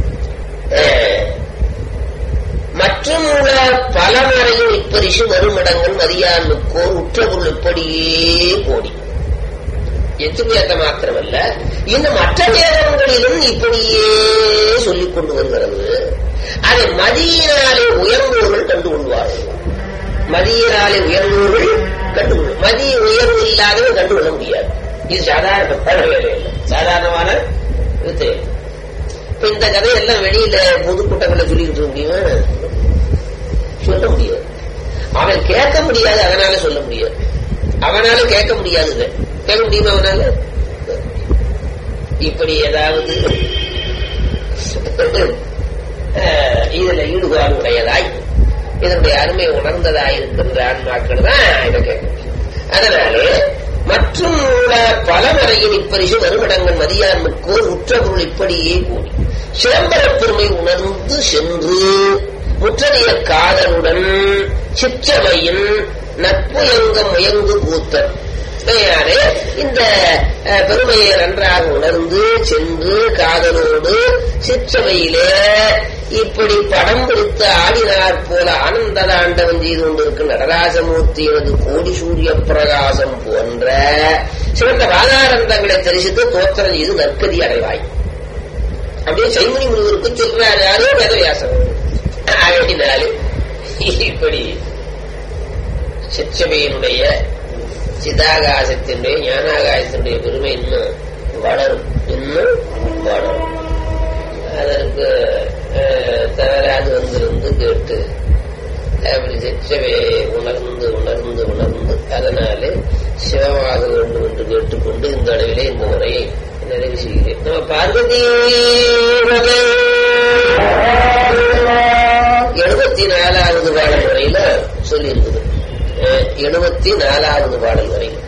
மற்றும் உள்ள பலமறையும் இப்பரிசு வருமிடங்கள் மதியானுக்கோர் உற்ற பொருள் இப்படியே கோடி. யஜுர்வேதம் மாத்திரமல்ல, இன்னும் மற்ற வேதங்களிலும் இப்படியே சொல்லிக் கொண்டு வருகிறது. அதை மதியினாலே உயர்ந்தோர்கள் கண்டுகொள்வார்கள். மதியினாலே உயர்ந்தோர்கள் கண்டுகொள்ளும். மதி உயர்வு இல்லாதவன் கண்டுகொள்ள முடியாது. இது சாதாரண வேலை இல்லை, சாதாரணமான இப்ப இந்த கதையெல்லாம் வெளியில பொதுக்கூட்டங்களை சொல்லிக்கிட்டு இருக்க முடியுமா? சொல்ல முடியாது. அவன் கேட்க முடியாது, அதனால சொல்ல முடியாது. அவனால கேட்க முடியாது. கேட்க முடியுமா அவனால? இப்படி ஏதாவது இதுல ஈடுபாடு உடையதாய் இதனுடைய அருமை உணர்ந்ததாயிருக்கின்ற ஆன்மாக்கள் தான் இதை கேட்க முடியும். அதனாலே மற்றும் பல வரையில் இப்பரிசு வருமிடங்கள் மதியான்மக்கோர் உற்ற பொருள் இப்படியே கூடி சிதம்பர பெருமை உணர்ந்து சென்று முற்றறிய காதலுடன் சிற்றவையின் நட்புயங்க முயங்கு கூத்தர் இந்த பெருமையை நன்றாக உணர்ந்து சென்று காதலோடு சிற்றவையிலே இப்படி படம் பிடித்து ஆடினார் போல ஆனந்த தாண்டவம் செய்து கொண்டிருக்கும் நடராசமூர்த்தி எனது கோடி சூரிய பிரகாசம் போன்ற சிறந்த ராதானந்தங்களை தரிசித்து தோத்திரம் செய்து நற்கதி அடைவாய். அப்படியே சைமணி முனிவருக்கு சொல்றாரு யாரோ வேதவியாசம். ஆடினாலே இப்படி சிற்றவையினுடைய சிதாகாசத்தினுடைய ஞானாகாசத்தினுடைய பெருமை இன்னும் வளரும், இன்னும் வளரும். அதற்கு தவறாது வந்திருந்து கேட்டு அப்படி சிற்றவையை உணர்ந்து உணர்ந்து உணர்ந்து அதனாலே சிவமாக வேண்டும் என்று கேட்டுக்கொண்டு இந்த அளவிலே இந்த முறையை நிறைவு செய்கிறேன். நம்ம பார்வதி எழுபத்தி நாலாவது பாடல் வரையில சொல்லி இருக்குது. எழுபத்தி நாலாவது பாடல் வரை